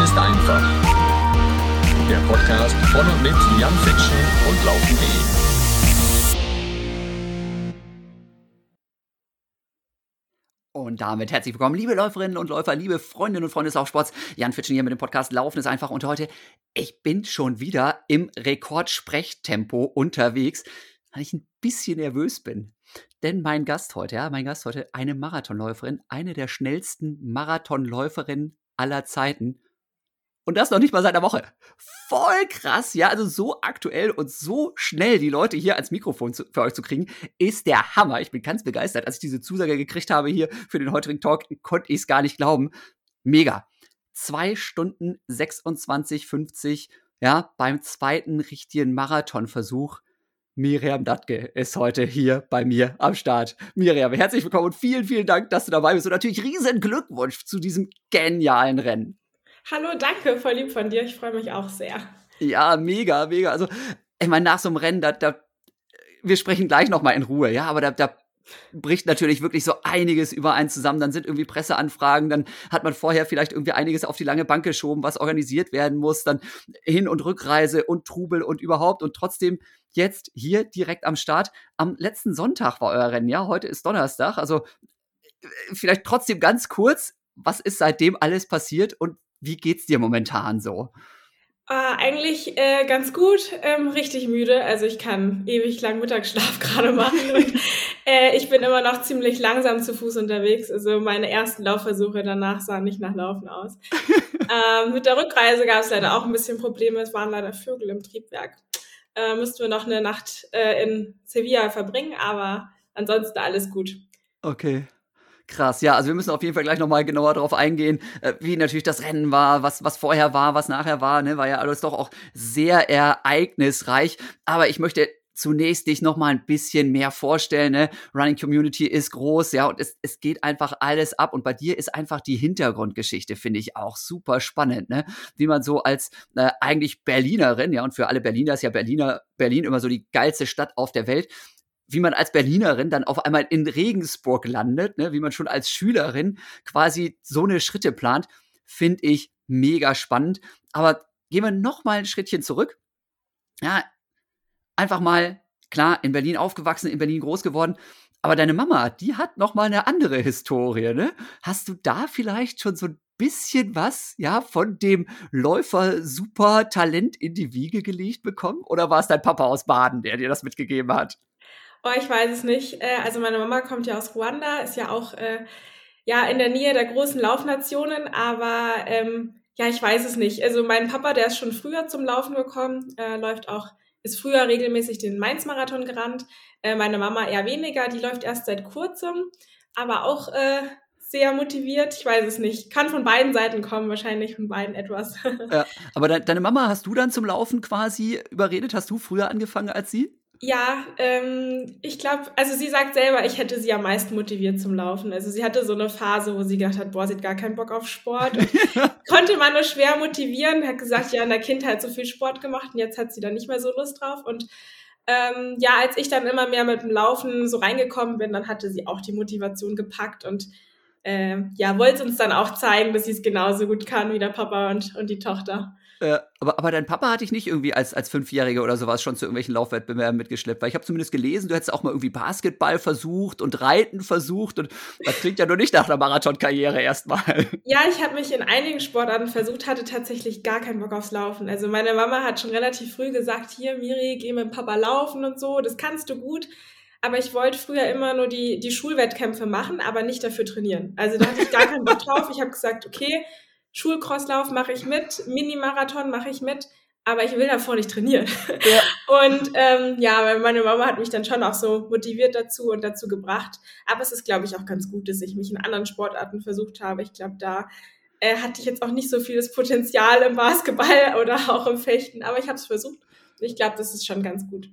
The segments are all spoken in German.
ist einfach. Der Podcast von und mit Jan Fitschen und Laufen.de. Und damit herzlich willkommen, liebe Läuferinnen und Läufer, liebe Freundinnen und Freunde des Laufsports. Jan Fitschen hier mit dem Podcast Laufen ist einfach. Und heute, ich bin schon wieder im Rekordsprechtempo unterwegs, weil ich ein bisschen nervös bin. Denn mein Gast heute, eine Marathonläuferin, eine der schnellsten Marathonläuferinnen aller Zeiten. Und das noch nicht mal seit einer Woche. Voll krass, ja, also so aktuell und so schnell die Leute hier ans Mikrofon für euch zu kriegen, ist der Hammer. Ich bin ganz begeistert. Als ich diese Zusage gekriegt habe hier für den heutigen Talk, konnte ich es gar nicht glauben. Mega. 2 Stunden 26,50, ja, beim zweiten richtigen Marathonversuch. Miriam Dattke ist heute hier bei mir am Start. Miriam, herzlich willkommen und vielen, vielen Dank, dass du dabei bist. Und natürlich riesen Glückwunsch zu diesem genialen Rennen. Hallo, danke, voll lieb von dir. Ich freue mich auch sehr. Ja, mega, mega. Also, ich meine, nach so einem Rennen, wir sprechen gleich noch mal in Ruhe, ja, aber da bricht natürlich wirklich so einiges über einen zusammen. Dann sind irgendwie Presseanfragen, dann hat man vorher vielleicht irgendwie einiges auf die lange Bank geschoben, was organisiert werden muss, dann Hin- und Rückreise und Trubel und überhaupt. Und trotzdem jetzt hier direkt am Start. Am letzten Sonntag war euer Rennen, ja, heute ist Donnerstag. Also vielleicht trotzdem ganz kurz, was ist seitdem alles passiert und wie geht's dir momentan so? Eigentlich ganz gut, richtig müde. Also ich kann ewig lang Mittagsschlaf gerade machen. Und, ich bin immer noch ziemlich langsam zu Fuß unterwegs. Also meine ersten Laufversuche danach sahen nicht nach Laufen aus. Mit der Rückreise gab es leider auch ein bisschen Probleme. Es waren leider Vögel im Triebwerk. Müssten wir noch eine Nacht in Sevilla verbringen, aber ansonsten alles gut. Okay. Krass, ja, also wir müssen auf jeden Fall gleich nochmal genauer drauf eingehen, wie natürlich das Rennen war, was vorher war, was nachher war, ne, war ja alles doch auch sehr ereignisreich, aber ich möchte zunächst dich nochmal ein bisschen mehr vorstellen, ne, Running Community ist groß, ja, und es geht einfach alles ab und bei dir ist einfach die Hintergrundgeschichte, finde ich auch super spannend, ne, wie man so als eigentlich Berlinerin, ja, und für alle Berliner ist ja Berlin immer so die geilste Stadt auf der Welt, wie man als Berlinerin dann auf einmal in Regensburg landet, ne, wie man schon als Schülerin quasi so eine Schritte plant, finde ich mega spannend. Aber gehen wir noch mal ein Schrittchen zurück. Ja, einfach mal, klar, in Berlin aufgewachsen, in Berlin groß geworden, aber deine Mama, die hat noch mal eine andere Historie, ne? Hast du da vielleicht schon so ein bisschen was, ja, von dem Läufer-Super-Talent in die Wiege gelegt bekommen? Oder war es dein Papa aus Baden, der dir das mitgegeben hat? Oh, ich weiß es nicht. Also meine Mama kommt ja aus Ruanda, ist ja auch in der Nähe der großen Laufnationen, aber ich weiß es nicht. Also mein Papa, der ist schon früher zum Laufen gekommen, ist früher regelmäßig den Mainz-Marathon gerannt. Meine Mama eher weniger, die läuft erst seit kurzem, aber auch sehr motiviert. Ich weiß es nicht. Kann von beiden Seiten kommen, wahrscheinlich von beiden etwas. Ja, aber deine Mama hast du dann zum Laufen quasi überredet? Hast du früher angefangen als sie? Ja, ich glaube, also sie sagt selber, ich hätte sie am meisten motiviert zum Laufen. Also sie hatte so eine Phase, wo sie gedacht hat, boah, sie hat gar keinen Bock auf Sport. Und konnte man nur schwer motivieren. Hat gesagt, ja, in der Kindheit so viel Sport gemacht und jetzt hat sie da nicht mehr so Lust drauf. Und als ich dann immer mehr mit dem Laufen so reingekommen bin, dann hatte sie auch die Motivation gepackt und wollte uns dann auch zeigen, dass sie es genauso gut kann wie der Papa und die Tochter. Aber dein Papa hat dich nicht irgendwie als Fünfjährige oder sowas schon zu irgendwelchen Laufwettbewerben mitgeschleppt? Weil ich habe zumindest gelesen, du hättest auch mal irgendwie Basketball versucht und Reiten versucht und das klingt ja nur nicht nach einer Marathonkarriere erstmal. Ja, ich habe mich in einigen Sportarten versucht, hatte tatsächlich gar keinen Bock aufs Laufen. Also meine Mama hat schon relativ früh gesagt, hier Miri, geh mit Papa laufen und so, das kannst du gut. Aber ich wollte früher immer nur die Schulwettkämpfe machen, aber nicht dafür trainieren. Also da hatte ich gar keinen Bock drauf. Ich habe gesagt, okay, Schulcrosslauf mache ich mit, Mini-Marathon mache ich mit, aber ich will davor nicht trainieren. Ja. Und meine Mama hat mich dann schon auch so motiviert dazu und dazu gebracht. Aber es ist, glaube ich, auch ganz gut, dass ich mich in anderen Sportarten versucht habe. Ich glaube, da hatte ich jetzt auch nicht so vieles Potenzial im Basketball oder auch im Fechten, aber ich habe es versucht. Ich glaube, das ist schon ganz gut.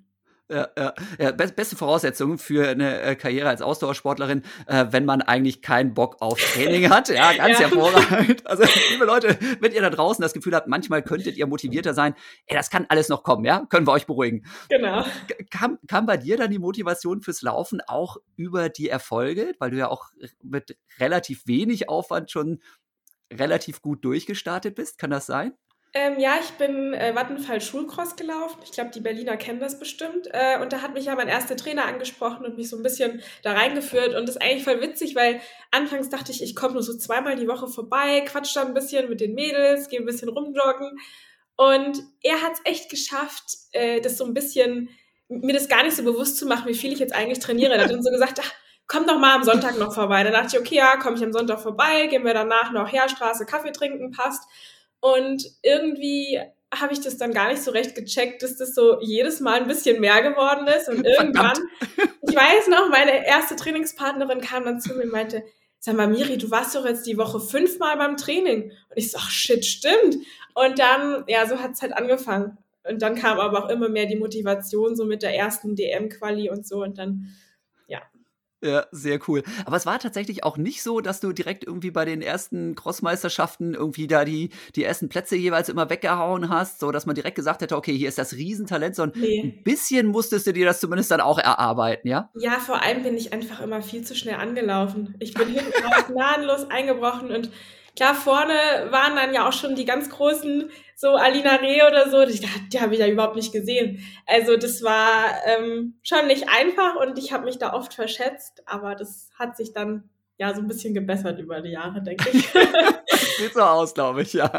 Ja, beste Voraussetzung für eine Karriere als Ausdauersportlerin, wenn man eigentlich keinen Bock auf Training hat. Ja, ganz hervorragend. Also, liebe Leute, wenn ihr da draußen das Gefühl habt, manchmal könntet ihr motivierter sein, das kann alles noch kommen, ja? Können wir euch beruhigen. Genau. Kam bei dir dann die Motivation fürs Laufen auch über die Erfolge, weil du ja auch mit relativ wenig Aufwand schon relativ gut durchgestartet bist. Kann das sein? Ja, ich bin Vattenfall Schulcross gelaufen. Ich glaube, die Berliner kennen das bestimmt. Und da hat mich ja mein erster Trainer angesprochen und mich so ein bisschen da reingeführt. Und das ist eigentlich voll witzig, weil anfangs dachte ich, ich komme nur so 2-mal die Woche vorbei, quatsch da ein bisschen mit den Mädels, gehe ein bisschen rumjoggen. Und er hat es echt geschafft, das so ein bisschen, mir das gar nicht so bewusst zu machen, wie viel ich jetzt eigentlich trainiere. Er hat dann so gesagt, ach, komm doch mal am Sonntag noch vorbei. Dann dachte ich, okay, ja, komme ich am Sonntag vorbei, gehen wir danach noch Heerstraße Kaffee trinken, passt. Und irgendwie habe ich das dann gar nicht so recht gecheckt, dass das so jedes Mal ein bisschen mehr geworden ist. Und irgendwann, ich weiß noch, meine erste Trainingspartnerin kam dann zu mir und meinte, sag mal, Miri, du warst doch jetzt die Woche 5-mal beim Training. Und ich so, ach shit, stimmt. Und dann, ja, so hat es halt angefangen. Und dann kam aber auch immer mehr die Motivation, so mit der ersten DM-Quali und so. Und dann, ja. Ja, sehr cool. Aber es war tatsächlich auch nicht so, dass du direkt irgendwie bei den ersten Crossmeisterschaften irgendwie da die ersten Plätze jeweils immer weggehauen hast, so dass man direkt gesagt hätte, okay, hier ist das Riesentalent, sondern ein bisschen musstest du dir das zumindest dann auch erarbeiten, ja? Ja, vor allem bin ich einfach immer viel zu schnell angelaufen. Ich bin hinten raus gnadenlos eingebrochen und klar, vorne waren dann ja auch schon die ganz großen, so Alina Reh oder so, die habe ich ja überhaupt nicht gesehen. Also das war schon nicht einfach und ich habe mich da oft verschätzt, aber das hat sich dann ja so ein bisschen gebessert über die Jahre, denke ich. Sieht so aus, glaube ich, ja.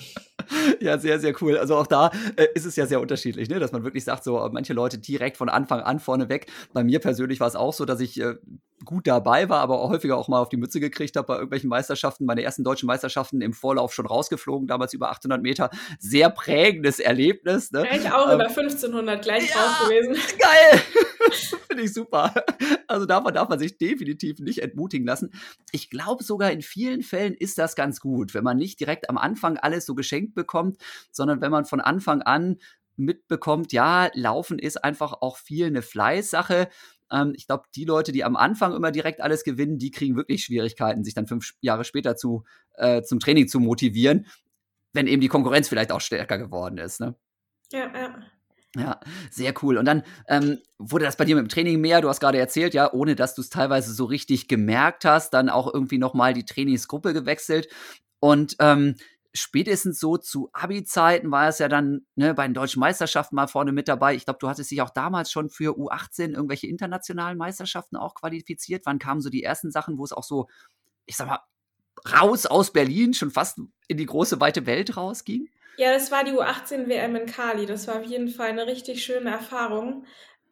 Ja, sehr, sehr cool. Also auch da ist es ja sehr unterschiedlich, ne? Dass man wirklich sagt, so manche Leute direkt von Anfang an vorne weg. Bei mir persönlich war es auch so, dass ich gut dabei war, aber auch häufiger auch mal auf die Mütze gekriegt habe bei irgendwelchen Meisterschaften. Meine ersten deutschen Meisterschaften im Vorlauf schon rausgeflogen, damals über 800 Meter. Sehr prägendes Erlebnis. Ne? Ja, ich auch über 1500 gleich raus gewesen. Geil! Finde ich super. Also davon darf man sich definitiv nicht entmutigen lassen. Ich glaube sogar in vielen Fällen ist das ganz gut, wenn man nicht direkt am Anfang alles so geschenkt bekommt, sondern wenn man von Anfang an mitbekommt, ja, Laufen ist einfach auch viel eine Fleißsache. Ich glaube, die Leute, die am Anfang immer direkt alles gewinnen, die kriegen wirklich Schwierigkeiten, sich dann 5 Jahre später zum Training zu motivieren, wenn eben die Konkurrenz vielleicht auch stärker geworden ist. Ne? Ja. Ja, sehr cool. Und dann wurde das bei dir mit dem Training mehr, du hast gerade erzählt, ja, ohne dass du es teilweise so richtig gemerkt hast, dann auch irgendwie nochmal die Trainingsgruppe gewechselt. Und spätestens so zu Abi-Zeiten war es ja dann bei den deutschen Meisterschaften mal vorne mit dabei. Ich glaube, du hattest dich auch damals schon für U18 irgendwelche internationalen Meisterschaften auch qualifiziert. Wann kamen so die ersten Sachen, wo es auch so, ich sag mal, raus aus Berlin, schon fast in die große, weite Welt rausging? Ja, das war die U18-WM in Cali. Das war auf jeden Fall eine richtig schöne Erfahrung.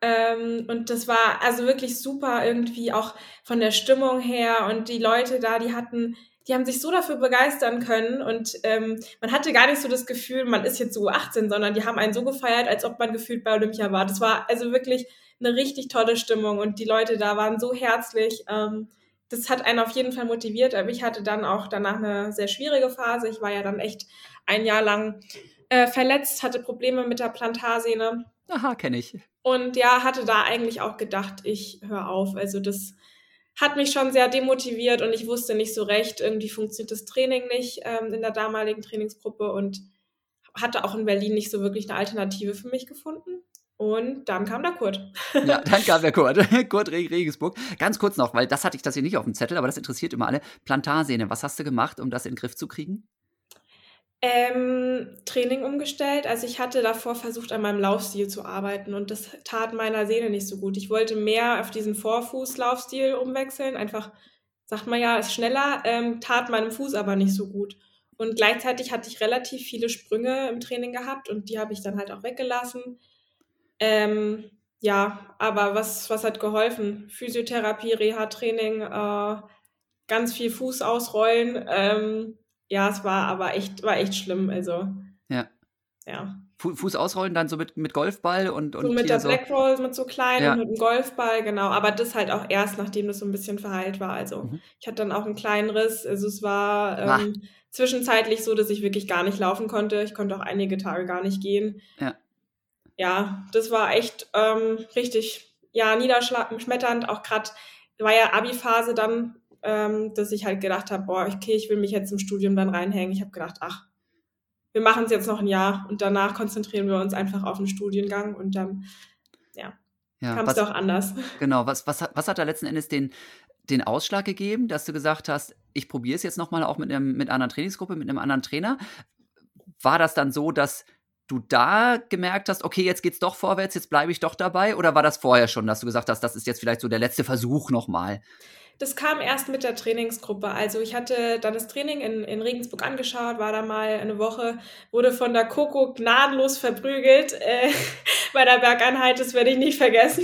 Und das war also wirklich super irgendwie auch von der Stimmung her. Und die Leute da, die haben sich so dafür begeistern können. Und man hatte gar nicht so das Gefühl, man ist jetzt U18, sondern die haben einen so gefeiert, als ob man gefühlt bei Olympia war. Das war also wirklich eine richtig tolle Stimmung. Und die Leute da waren so herzlich. Das hat einen auf jeden Fall motiviert. Aber ich hatte dann auch danach eine sehr schwierige Phase. Ich war ja dann echt ein Jahr lang verletzt, hatte Probleme mit der Plantarsehne. Aha, kenne ich. Und ja, hatte da eigentlich auch gedacht, ich höre auf. Also das hat mich schon sehr demotiviert und ich wusste nicht so recht, irgendwie funktioniert das Training nicht in der damaligen Trainingsgruppe und hatte auch in Berlin nicht so wirklich eine Alternative für mich gefunden. Und dann kam der Kurt. Ja, dann kam der Kurt. Kurt Regensburg. Ganz kurz noch, weil das hatte ich das hier nicht auf dem Zettel, aber das interessiert immer alle. Plantarsehne, was hast du gemacht, um das in den Griff zu kriegen? Training umgestellt. Also ich hatte davor versucht, an meinem Laufstil zu arbeiten und das tat meiner Sehne nicht so gut. Ich wollte mehr auf diesen Vorfuß-Laufstil umwechseln. Einfach, sagt man ja, ist schneller, tat meinem Fuß aber nicht so gut. Und gleichzeitig hatte ich relativ viele Sprünge im Training gehabt und die habe ich dann halt auch weggelassen. Ja, aber was hat geholfen? Physiotherapie, Reha-Training, ganz viel Fuß ausrollen. Ja, es war echt schlimm. Also, ja. Fuß ausrollen, dann so mit Golfball und so mit der Blackroll, mit so kleinen und mit dem Golfball, genau. Aber das halt auch erst, nachdem das so ein bisschen verheilt war. Also, ich hatte dann auch einen kleinen Riss. Also, es war zwischenzeitlich so, dass ich wirklich gar nicht laufen konnte. Ich konnte auch einige Tage gar nicht gehen. Ja, das war echt richtig, niederschmetternd. Auch gerade, war ja Abi-Phase dann, dass ich halt gedacht habe, okay, ich will mich jetzt im Studium dann reinhängen. Ich habe gedacht, wir machen es jetzt noch ein Jahr und danach konzentrieren wir uns einfach auf den Studiengang und dann kam es doch anders. Genau, was hat da letzten Endes den den Ausschlag gegeben, dass du gesagt hast, ich probiere es jetzt nochmal auch mit einer anderen Trainingsgruppe, mit einem anderen Trainer? War das dann so, dass du da gemerkt hast, okay, jetzt geht's doch vorwärts, jetzt bleibe ich doch dabei? Oder war das vorher schon, dass du gesagt hast, das ist jetzt vielleicht so der letzte Versuch nochmal? Das kam erst mit der Trainingsgruppe. Also ich hatte dann das Training in Regensburg angeschaut, war da mal eine Woche, wurde von der Coco gnadenlos verprügelt bei der Bergeinheit, das werde ich nicht vergessen.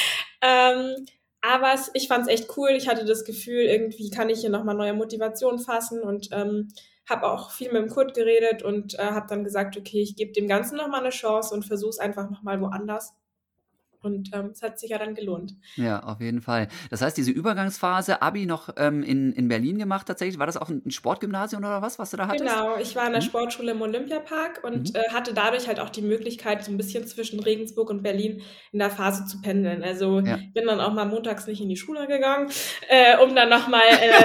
Aber ich fand es echt cool. Ich hatte das Gefühl, irgendwie kann ich hier nochmal neue Motivation fassen und habe auch viel mit dem Kurt geredet und habe dann gesagt, okay, ich gebe dem Ganzen nochmal eine Chance und versuche es einfach nochmal woanders. Und es hat sich ja dann gelohnt. Ja, auf jeden Fall. Das heißt, diese Übergangsphase, Abi noch in Berlin gemacht tatsächlich, war das auch ein Sportgymnasium oder was du da hattest? Genau, ich war in der Sportschule im Olympiapark und hatte dadurch halt auch die Möglichkeit, so ein bisschen zwischen Regensburg und Berlin in der Phase zu pendeln. Also bin dann auch mal montags nicht in die Schule gegangen, um dann nochmal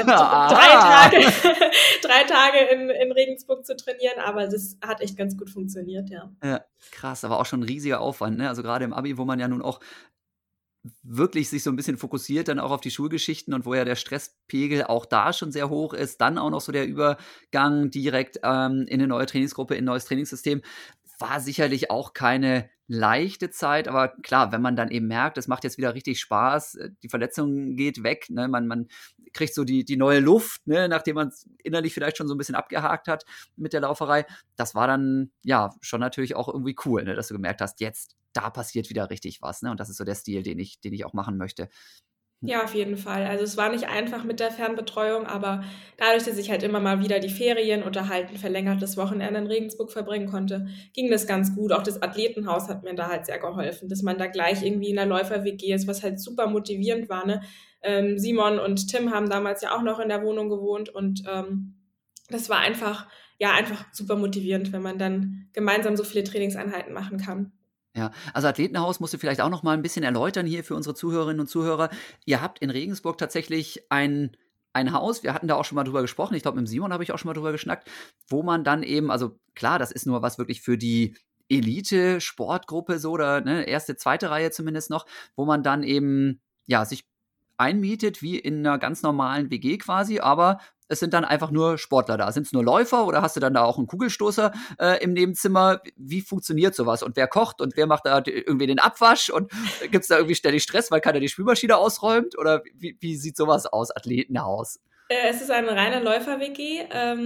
3 Tage in Regensburg zu trainieren, aber das hat echt ganz gut funktioniert, ja. Ja, krass, aber auch schon ein riesiger Aufwand, ne? Also gerade im Abi, wo man ja nun auch wirklich sich so ein bisschen fokussiert dann auch auf die Schulgeschichten und wo ja der Stresspegel auch da schon sehr hoch ist, dann auch noch so der Übergang direkt in eine neue Trainingsgruppe, in ein neues Trainingssystem, war sicherlich auch keine leichte Zeit, aber klar, wenn man dann eben merkt, es macht jetzt wieder richtig Spaß, die Verletzung geht weg, ne? Man kriegt so die neue Luft, ne? Nachdem man es innerlich vielleicht schon so ein bisschen abgehakt hat mit der Lauferei. Das war dann ja schon natürlich auch irgendwie cool, ne? Dass du gemerkt hast, jetzt, da passiert wieder richtig was, ne? Und das ist so der Stil, den ich auch machen möchte. Ja, auf jeden Fall. Also es war nicht einfach mit der Fernbetreuung, aber dadurch, dass ich halt immer mal wieder die Ferien oder halt ein verlängertes Wochenende in Regensburg verbringen konnte, ging das ganz gut. Auch das Athletenhaus hat mir da halt sehr geholfen, dass man da gleich irgendwie in der Läufer-WG ist, was halt super motivierend war, ne? Simon und Tim haben damals ja auch noch in der Wohnung gewohnt und das war einfach super motivierend, wenn man dann gemeinsam so viele Trainingseinheiten machen kann. Ja, also Athletenhaus musst du vielleicht auch noch mal ein bisschen erläutern hier für unsere Zuhörerinnen und Zuhörer. Ihr habt in Regensburg tatsächlich ein Haus, wir hatten da auch schon mal drüber gesprochen, ich glaube, mit Simon habe ich auch schon mal drüber geschnackt, wo man dann eben, also klar, das ist nur was wirklich für die Elite-Sportgruppe so oder ne, erste, zweite Reihe zumindest noch, wo man dann eben, ja, sich einmietet wie in einer ganz normalen WG quasi, aber es sind dann einfach nur Sportler da. Sind es nur Läufer oder hast du dann da auch einen Kugelstoßer im Nebenzimmer? Wie funktioniert sowas? Und wer kocht und wer macht da irgendwie den Abwasch? Und gibt es da irgendwie ständig Stress, weil keiner die Spülmaschine ausräumt? Oder wie sieht sowas aus, Athletenhaus? Es ist eine reine Läufer-WG.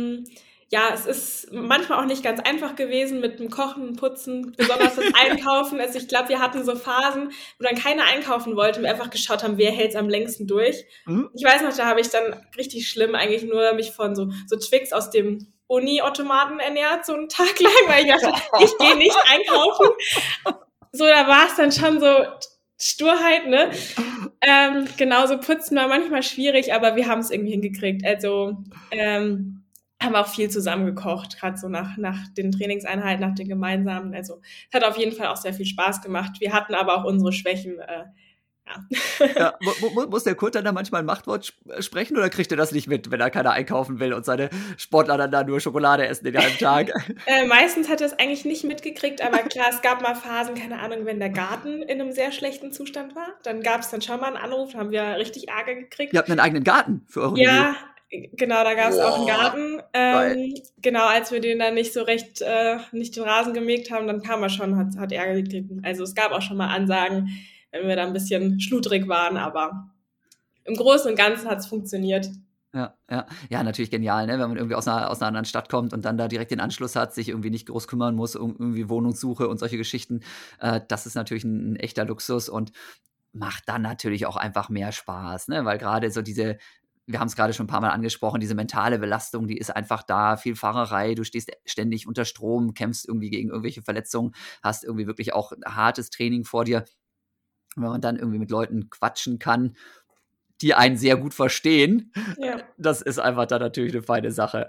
Ja, es ist manchmal auch nicht ganz einfach gewesen mit dem Kochen, Putzen, besonders das Einkaufen. Also ich glaube, wir hatten so Phasen, wo dann keiner einkaufen wollte und wir einfach geschaut haben, wer hält es am längsten durch. Ich weiß noch, da habe ich dann richtig schlimm eigentlich nur mich von so Twix aus dem Uni-Automaten ernährt, so einen Tag lang, weil ich dachte, ich gehe nicht einkaufen. So, da war es dann schon so Sturheit, ne? Genauso putzen war manchmal schwierig, aber wir haben es irgendwie hingekriegt. Also haben auch viel zusammen gekocht, gerade so nach den Trainingseinheiten, nach den gemeinsamen. Also es hat auf jeden Fall auch sehr viel Spaß gemacht. Wir hatten aber auch unsere Schwächen. Ja, muss der Kurt dann da manchmal ein Machtwort sprechen oder kriegt er das nicht mit, wenn er keiner einkaufen will und seine Sportler dann da nur Schokolade essen den halben Tag? Meistens hat er es eigentlich nicht mitgekriegt, aber klar, es gab mal Phasen, keine Ahnung, wenn der Garten in einem sehr schlechten Zustand war, dann gab es dann schon mal einen Anruf, haben wir richtig Ärger gekriegt. Ihr habt einen eigenen Garten für eure Ja, genau, da gab es auch einen Garten. Genau, als wir den dann nicht so recht, nicht den Rasen gemäht haben, dann kam er schon, hat Ärger gekriegt. Also es gab auch schon mal Ansagen, wenn wir da ein bisschen schludrig waren, aber im Großen und Ganzen hat es funktioniert. Ja, natürlich genial, ne? Wenn man irgendwie aus einer anderen Stadt kommt und dann da direkt den Anschluss hat, sich irgendwie nicht groß kümmern muss um irgendwie Wohnungssuche und solche Geschichten. Das ist natürlich ein echter Luxus und macht dann natürlich auch einfach mehr Spaß, ne? Weil gerade so wir haben es gerade schon ein paar Mal angesprochen, diese mentale Belastung, die ist einfach da, viel Fahrerei, du stehst ständig unter Strom, kämpfst irgendwie gegen irgendwelche Verletzungen, hast irgendwie wirklich auch hartes Training vor dir. Und wenn man dann irgendwie mit Leuten quatschen kann, die einen sehr gut verstehen, das ist einfach dann natürlich eine feine Sache.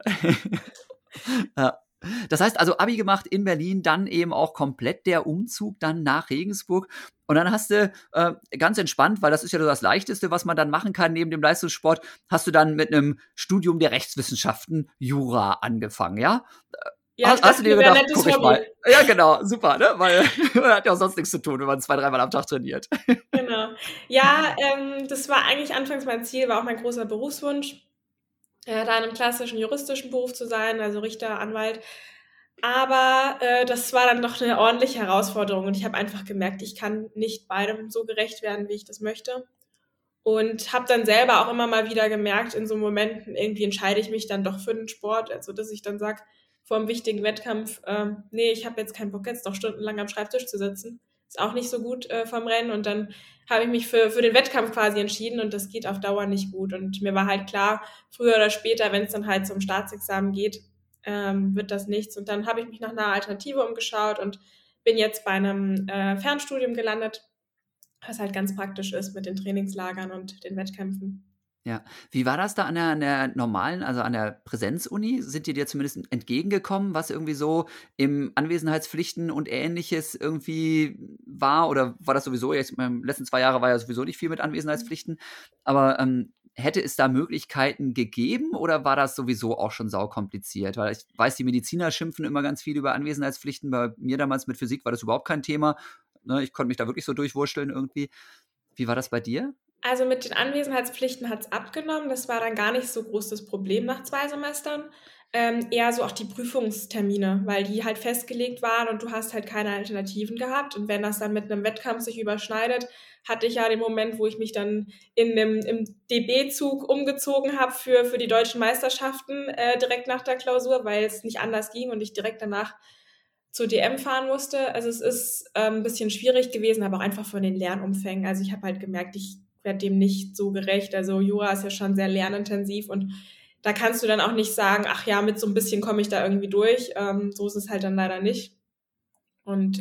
Ja. Das heißt also Abi gemacht in Berlin, dann eben auch komplett der Umzug dann nach Regensburg und dann hast du ganz entspannt, weil das ist ja so das Leichteste, was man dann machen kann neben dem Leistungssport, hast du dann mit einem Studium der Rechtswissenschaften Jura angefangen, ja? Ja, ich Hast du dachte, dir mir wäre ein gedacht, nettes guck ich Hobby. mal. Ja, genau, super, ne? Weil man hat ja auch sonst nichts zu tun, wenn man 2, 3 Mal am Tag trainiert. Genau. Ja, das war eigentlich anfangs mein Ziel, war auch mein großer Berufswunsch, da in einem klassischen juristischen Beruf zu sein, also Richter, Anwalt. Aber das war dann doch eine ordentliche Herausforderung und ich habe einfach gemerkt, ich kann nicht beidem so gerecht werden, wie ich das möchte. Und habe dann selber auch immer mal wieder gemerkt, in so Momenten, irgendwie entscheide ich mich dann doch für den Sport, also dass ich dann sage, vor einem wichtigen Wettkampf, nee, ich habe jetzt keinen Bock, jetzt noch stundenlang am Schreibtisch zu sitzen. Ist auch nicht so gut vom Rennen. Und dann habe ich mich für den Wettkampf quasi entschieden und das geht auf Dauer nicht gut. Und mir war halt klar, früher oder später, wenn es dann halt zum Staatsexamen geht, wird das nichts. Und dann habe ich mich nach einer Alternative umgeschaut und bin jetzt bei einem Fernstudium gelandet, was halt ganz praktisch ist mit den Trainingslagern und den Wettkämpfen. Ja. Wie war das da an der normalen, also an der Präsenzuni? Sind die dir zumindest entgegengekommen, was irgendwie so im Anwesenheitspflichten und Ähnliches irgendwie war? Oder war das sowieso, jetzt, die letzten 2 Jahre war ja sowieso nicht viel mit Anwesenheitspflichten, aber hätte es da Möglichkeiten gegeben oder war das sowieso auch schon saukompliziert? Weil ich weiß, die Mediziner schimpfen immer ganz viel über Anwesenheitspflichten. Bei mir damals mit Physik war das überhaupt kein Thema. Ne, ich konnte mich da wirklich so durchwurschteln irgendwie. Wie war das bei dir? Also mit den Anwesenheitspflichten hat es abgenommen. Das war dann gar nicht so groß das Problem nach 2 Semestern. Eher so auch die Prüfungstermine, weil die halt festgelegt waren und du hast halt keine Alternativen gehabt. Und wenn das dann mit einem Wettkampf sich überschneidet, hatte ich ja den Moment, wo ich mich dann im DB-Zug umgezogen habe für die deutschen Meisterschaften direkt nach der Klausur, weil es nicht anders ging und ich direkt danach zur DM fahren musste. Also es ist ein bisschen schwierig gewesen, aber auch einfach von den Lernumfängen. Also ich habe halt gemerkt, ich werde dem nicht so gerecht. Also Jura ist ja schon sehr lernintensiv und da kannst du dann auch nicht sagen, ach ja, mit so ein bisschen komme ich da irgendwie durch. So ist es halt dann leider nicht. Und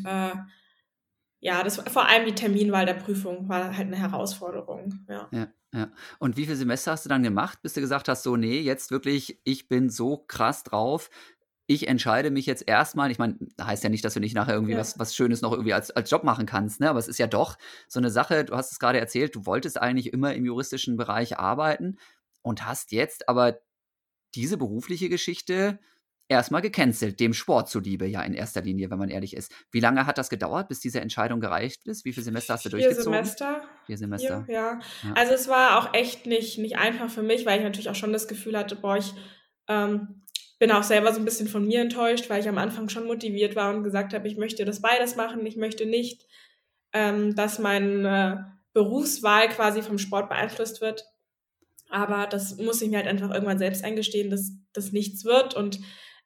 ja, das vor allem die Terminwahl der Prüfung war halt eine Herausforderung. Ja. Ja, ja. Und wie viele Semester hast du dann gemacht, bis du gesagt hast, so, nee, jetzt wirklich, ich bin so krass drauf, ich entscheide mich jetzt erstmal, ich meine, heißt ja nicht, dass du nicht nachher irgendwie Ja. was Schönes noch irgendwie als Job machen kannst, ne? Aber es ist ja doch so eine Sache, du hast es gerade erzählt, du wolltest eigentlich immer im juristischen Bereich arbeiten und hast jetzt aber diese berufliche Geschichte erstmal gecancelt, dem Sport zuliebe ja in erster Linie, wenn man ehrlich ist. Wie lange hat das gedauert, bis diese Entscheidung gereicht ist? Wie viele Semester hast du 4 durchgezogen? Semester. 4 4, Semester. ja. Ja. Also es war auch echt nicht einfach für mich, weil ich natürlich auch schon das Gefühl hatte, boah, ich bin auch selber so ein bisschen von mir enttäuscht, weil ich am Anfang schon motiviert war und gesagt habe, ich möchte das beides machen. Ich möchte nicht, dass meine Berufswahl quasi vom Sport beeinflusst wird. Aber das muss ich mir halt einfach irgendwann selbst eingestehen, dass das nichts wird und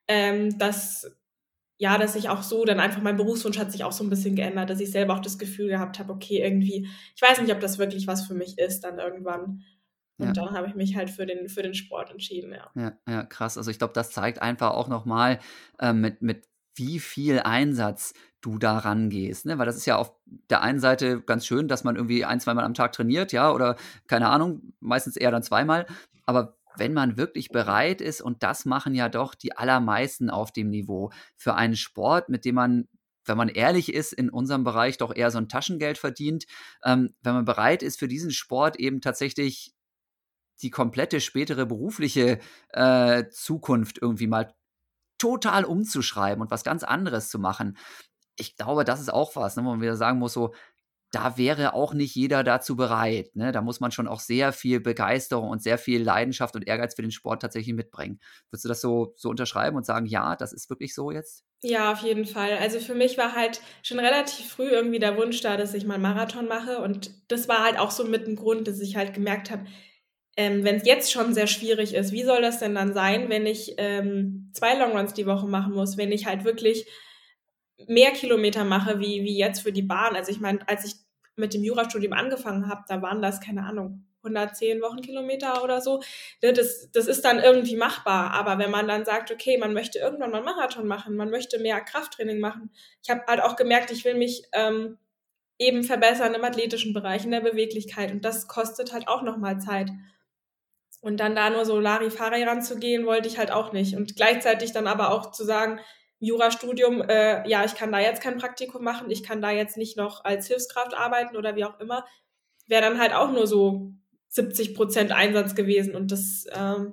dass ich auch so dann einfach, mein Berufswunsch hat sich auch so ein bisschen geändert, dass ich selber auch das Gefühl gehabt habe, okay, irgendwie, ich weiß nicht, ob das wirklich was für mich ist dann irgendwann. Ja. Und dann habe ich mich halt für den Sport entschieden, ja. Ja, krass. Also ich glaube, das zeigt einfach auch nochmal, mit wie viel Einsatz du da rangehst, ne? Weil das ist ja auf der einen Seite ganz schön, dass man irgendwie 1, 2 Mal am Tag trainiert, ja, oder keine Ahnung, meistens eher dann 2 Mal. Aber wenn man wirklich bereit ist, und das machen ja doch die allermeisten auf dem Niveau, für einen Sport, mit dem man, wenn man ehrlich ist, in unserem Bereich doch eher so ein Taschengeld verdient, wenn man bereit ist, für diesen Sport eben tatsächlich die komplette spätere berufliche Zukunft irgendwie mal total umzuschreiben und was ganz anderes zu machen. Ich glaube, das ist auch was, ne, wo man wieder sagen muss, so, da wäre auch nicht jeder dazu bereit. Ne? Da muss man schon auch sehr viel Begeisterung und sehr viel Leidenschaft und Ehrgeiz für den Sport tatsächlich mitbringen. Würdest du das so unterschreiben und sagen, ja, das ist wirklich so jetzt? Ja, auf jeden Fall. Also für mich war halt schon relativ früh irgendwie der Wunsch da, dass ich mal einen Marathon mache. Und das war halt auch so mit ein Grund, dass ich halt gemerkt habe, wenn es jetzt schon sehr schwierig ist, wie soll das denn dann sein, wenn ich 2 Longruns die Woche machen muss, wenn ich halt wirklich mehr Kilometer mache wie jetzt für die Bahn. Also ich meine, als ich mit dem Jurastudium angefangen habe, da waren das, keine Ahnung, 110 Wochenkilometer oder so. Das ist dann irgendwie machbar. Aber wenn man dann sagt, okay, man möchte irgendwann mal einen Marathon machen, man möchte mehr Krafttraining machen. Ich habe halt auch gemerkt, ich will mich eben verbessern im athletischen Bereich, in der Beweglichkeit. Und das kostet halt auch nochmal Zeit. Und dann da nur so Larifari ranzugehen, wollte ich halt auch nicht. Und gleichzeitig dann aber auch zu sagen, Jurastudium, ja, ich kann da jetzt kein Praktikum machen, ich kann da jetzt nicht noch als Hilfskraft arbeiten oder wie auch immer, wäre dann halt auch nur so 70% Einsatz gewesen. Und das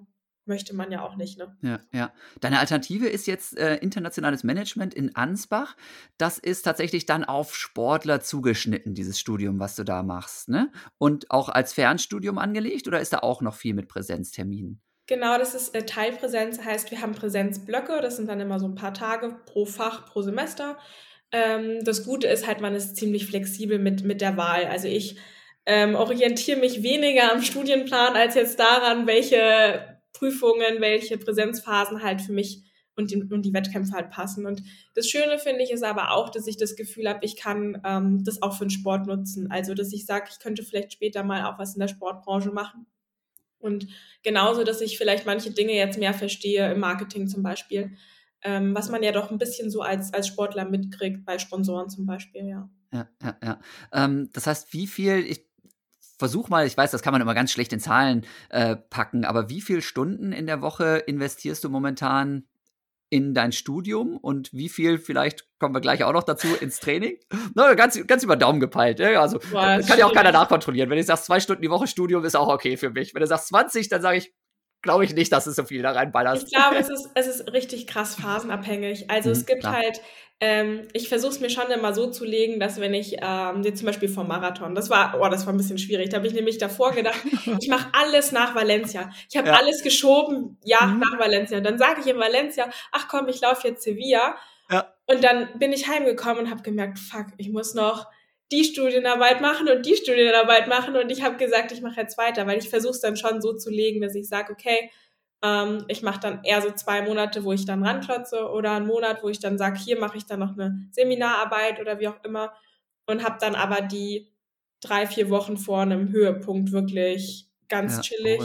möchte man ja auch nicht, ne? Ja, ja. Deine Alternative ist jetzt internationales Management in Ansbach. Das ist tatsächlich dann auf Sportler zugeschnitten, dieses Studium, was du da machst, ne? Und auch als Fernstudium angelegt oder ist da auch noch viel mit Präsenzterminen? Genau, das ist Teilpräsenz, heißt, wir haben Präsenzblöcke, das sind dann immer so ein paar Tage pro Fach, pro Semester. Das Gute ist halt, man ist ziemlich flexibel mit der Wahl. Also ich orientiere mich weniger am Studienplan als jetzt daran, welche Prüfungen, welche Präsenzphasen halt für mich und die Wettkämpfe halt passen. Und das Schöne finde ich ist aber auch, dass ich das Gefühl habe, ich kann das auch für den Sport nutzen. Also dass ich sage, ich könnte vielleicht später mal auch was in der Sportbranche machen. Und genauso, dass ich vielleicht manche Dinge jetzt mehr verstehe, im Marketing zum Beispiel, was man ja doch ein bisschen so als Sportler mitkriegt, bei Sponsoren zum Beispiel, ja. Ja, ja, ja. Das heißt, wie viel, ich versuche mal, ich weiß, das kann man immer ganz schlecht in Zahlen packen, aber wie viele Stunden in der Woche investierst du momentan in dein Studium und wie viel, vielleicht kommen wir gleich auch noch dazu, ins Training? Na, ganz, ganz über den Daumen gepeilt. Ja? Also Boah, kann ja auch keiner nachkontrollieren. Wenn ich sage, 2 Stunden die Woche Studium, ist auch okay für mich. Wenn du sagst 20, dann sage ich, glaube ich nicht, dass du so viel da reinballerst. Ich glaube, es ist richtig krass phasenabhängig. Also es gibt Klar. halt, ich versuche es mir schon immer so zu legen, dass wenn ich jetzt zum Beispiel vom Marathon, das war ein bisschen schwierig. Da habe ich nämlich davor gedacht, ich mache alles nach Valencia. Ich habe Ja. alles geschoben, nach Valencia. Und dann sage ich in Valencia, ach komm, ich laufe jetzt Sevilla. Ja. Und dann bin ich heimgekommen und habe gemerkt, fuck, ich muss noch die Studienarbeit machen und die Studienarbeit machen. Und ich habe gesagt, ich mache jetzt weiter, weil ich versuche es dann schon so zu legen, dass ich sage, okay, ich mache dann eher so 2 Monate, wo ich dann ranklotze oder einen Monat, wo ich dann sage, hier mache ich dann noch eine Seminararbeit oder wie auch immer und habe dann aber die 3-4 Wochen vor einem Höhepunkt wirklich ganz chillig.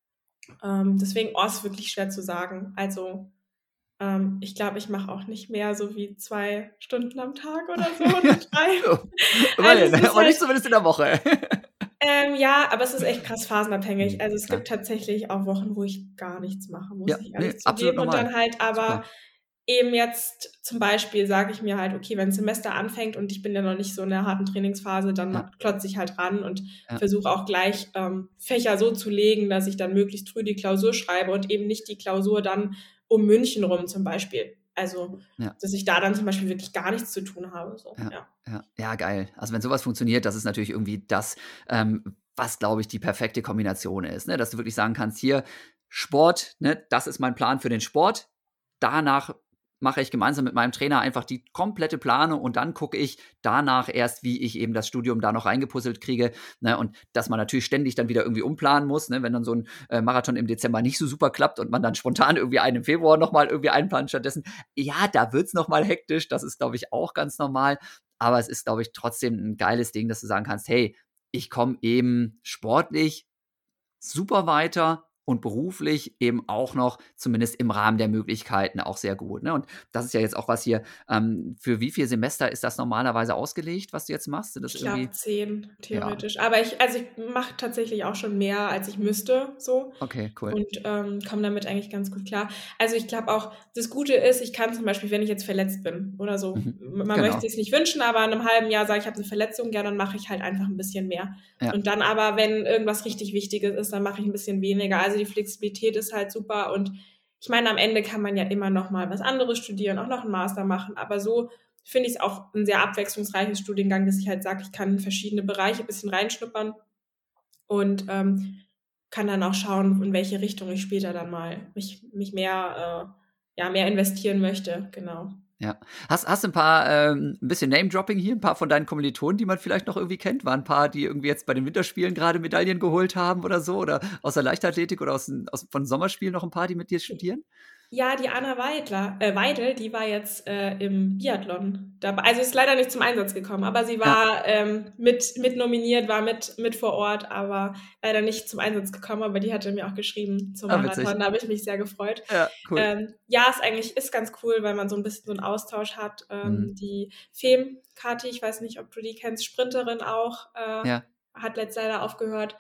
Deswegen ist wirklich schwer zu sagen. Also ich glaube, ich mache auch nicht mehr so wie 2 Stunden am Tag oder so. Oder 3. Aber nicht zumindest in der Woche. Ja, aber es ist echt krass phasenabhängig. Also es gibt tatsächlich auch Wochen, wo ich gar nichts mache, muss ich ehrlich zugeben. Und dann halt aber eben jetzt zum Beispiel sage ich mir halt, okay, wenn ein Semester anfängt und ich bin ja noch nicht so in der harten Trainingsphase, dann klotze ich halt ran und versuche auch gleich Fächer so zu legen, dass ich dann möglichst früh die Klausur schreibe und eben nicht die Klausur dann um München rum zum Beispiel. Also, dass ich da dann zum Beispiel wirklich gar nichts zu tun habe. So. Ja, geil. Also wenn sowas funktioniert, das ist natürlich irgendwie das, was, glaube ich, die perfekte Kombination ist. Ne? Dass du wirklich sagen kannst, hier, Sport, ne, das ist mein Plan für den Sport. Danach mache ich gemeinsam mit meinem Trainer einfach die komplette Planung und dann gucke ich danach erst, wie ich eben das Studium da noch reingepuzzelt kriege. Ne? Und dass man natürlich ständig dann wieder irgendwie umplanen muss, ne? Wenn dann so ein Marathon im Dezember nicht so super klappt und man dann spontan irgendwie einen im Februar nochmal irgendwie einplant stattdessen. Ja, da wird's nochmal hektisch. Das ist, glaube ich, auch ganz normal. Aber es ist, glaube ich, trotzdem ein geiles Ding, dass du sagen kannst, hey, ich komme eben sportlich super weiter und beruflich eben auch noch, zumindest im Rahmen der Möglichkeiten, auch sehr gut. Ne? Und das ist ja jetzt auch was hier, für wie viele Semester ist das normalerweise ausgelegt, was du jetzt machst? Ich glaube 10, theoretisch. Ja. Aber ich mache tatsächlich auch schon mehr, als ich müsste. So. Okay, cool. Und komme damit eigentlich ganz gut klar. Also ich glaube auch, das Gute ist, ich kann zum Beispiel, wenn ich jetzt verletzt bin oder so, man möchte es nicht wünschen, aber in einem halben Jahr sage ich, habe eine Verletzung, ja, dann mache ich halt einfach ein bisschen mehr. Ja. Und dann aber, wenn irgendwas richtig Wichtiges ist, dann mache ich ein bisschen weniger. Also die Flexibilität ist halt super und ich meine, am Ende kann man ja immer noch mal was anderes studieren, auch noch einen Master machen, aber so finde ich es auch ein sehr abwechslungsreiches Studiengang, dass ich halt sage, ich kann in verschiedene Bereiche ein bisschen reinschnuppern und kann dann auch schauen, in welche Richtung ich später dann mal mich mehr investieren möchte, genau. Ja. Hast du ein paar, ein bisschen Name-Dropping hier, ein paar von deinen Kommilitonen, die man vielleicht noch irgendwie kennt? Waren ein paar, die irgendwie jetzt bei den Winterspielen gerade Medaillen geholt haben oder so? Oder aus der Leichtathletik oder von Sommerspielen noch ein paar, die mit dir studieren? Ja, die Anna Weidel, die war jetzt im Biathlon dabei. Also ist leider nicht zum Einsatz gekommen, aber sie war mit nominiert, war mit vor Ort, aber leider nicht zum Einsatz gekommen. Aber die hatte mir auch geschrieben zum Marathon, da habe ich mich sehr gefreut. Ja, cool. Ist ganz cool, weil man so ein bisschen so einen Austausch hat. Die Fem, Kathi, ich weiß nicht, ob du die kennst, Sprinterin auch, hat leider aufgehört.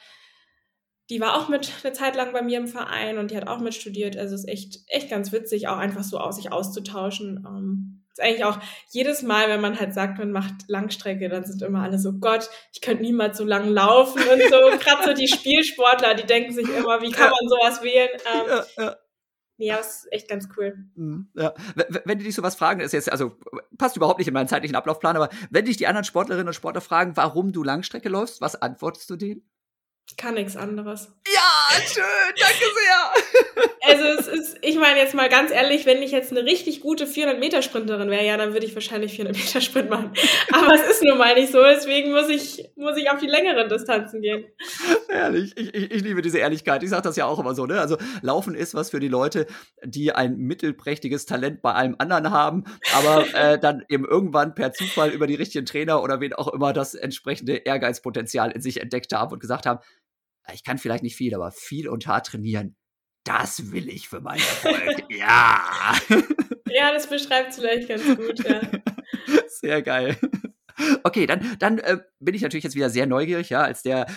Die war auch mit eine Zeit lang bei mir im Verein und die hat auch mitstudiert. Also es ist echt ganz witzig, auch einfach so sich auszutauschen. ist eigentlich auch jedes Mal, wenn man halt sagt, man macht Langstrecke, dann sind immer alle so, Gott, ich könnte niemals so lang laufen und so. Gerade so die Spielsportler, die denken sich immer, wie kann man sowas wählen? Ja, das ist echt ganz cool. Ja. Wenn die dich sowas fragen, ist jetzt, also passt überhaupt nicht in meinen zeitlichen Ablaufplan, aber wenn dich die anderen Sportlerinnen und Sportler fragen, warum du Langstrecke läufst, was antwortest du denen? Kann nichts anderes. Ja, schön, danke sehr. Also es ist, ich meine jetzt mal ganz ehrlich, wenn ich jetzt eine richtig gute 400-Meter-Sprinterin wäre, ja, dann würde ich wahrscheinlich 400-Meter-Sprint machen. Aber es ist nun mal nicht so, deswegen muss ich auf die längeren Distanzen gehen. Ehrlich, ich liebe diese Ehrlichkeit. Ich sage das ja auch immer so, ne? Also Laufen ist was für die Leute, die ein mittelprächtiges Talent bei allem anderen haben, aber dann eben irgendwann per Zufall über die richtigen Trainer oder wen auch immer das entsprechende Ehrgeizpotenzial in sich entdeckt haben und gesagt haben, ich kann vielleicht nicht viel, aber viel und hart trainieren, das will ich für meinen Erfolg. Ja. Ja, das beschreibt es vielleicht ganz gut, ja. Sehr geil. Okay, dann bin ich natürlich jetzt wieder sehr neugierig, ja, als der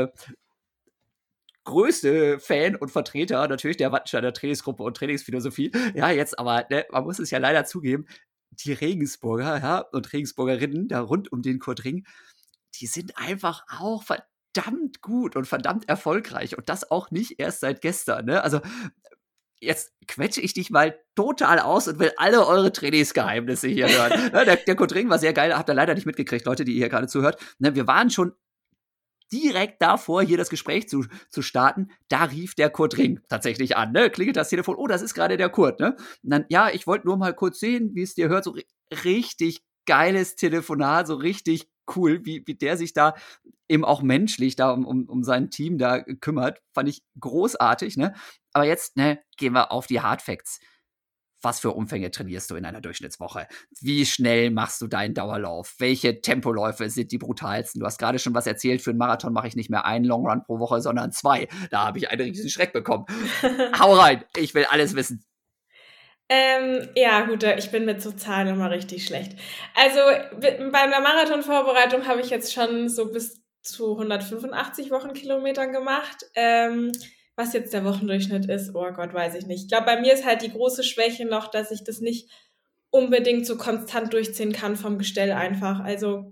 größte Fan und Vertreter natürlich der Wattenscheider Trainingsgruppe und Trainingsphilosophie. Ja, jetzt aber, ne, man muss es ja leider zugeben, die Regensburger, ja, und Regensburgerinnen da rund um den Kurt Ring, die sind einfach auch verdammt gut und verdammt erfolgreich und das auch nicht erst seit gestern, ne? Also jetzt quetsche ich dich mal total aus und will alle eure Trainingsgeheimnisse hier hören. Der Kurt Ring war sehr geil, habt ihr leider nicht mitgekriegt, Leute, die ihr hier gerade zuhört. Ne, wir waren schon direkt davor, hier das Gespräch zu starten, da rief der Kurt Ring tatsächlich an, ne? Klingelt das Telefon, oh, das ist gerade der Kurt, ne? Und dann, ja, ich wollte nur mal kurz sehen, wie es dir hört, so richtig geiles Telefonat, so richtig cool, wie der sich da eben auch menschlich da um sein Team da kümmert, fand ich großartig, ne? Aber jetzt, ne, gehen wir auf die Hard Facts. Was für Umfänge trainierst du in einer Durchschnittswoche? Wie schnell machst du deinen Dauerlauf? Welche Tempoläufe sind die brutalsten? Du hast gerade schon was erzählt, für einen Marathon mache ich nicht mehr einen Long Run pro Woche, sondern 2. Da habe ich einen riesen Schreck bekommen. Hau rein, ich will alles wissen. Ja, gut, ich bin mit so Zahlen immer richtig schlecht. Also bei der Marathonvorbereitung habe ich jetzt schon so bis zu 185 Wochenkilometern gemacht. Was jetzt der Wochendurchschnitt ist, oh Gott, weiß ich nicht. Ich glaube, bei mir ist halt die große Schwäche noch, dass ich das nicht unbedingt so konstant durchziehen kann vom Gestell einfach. Also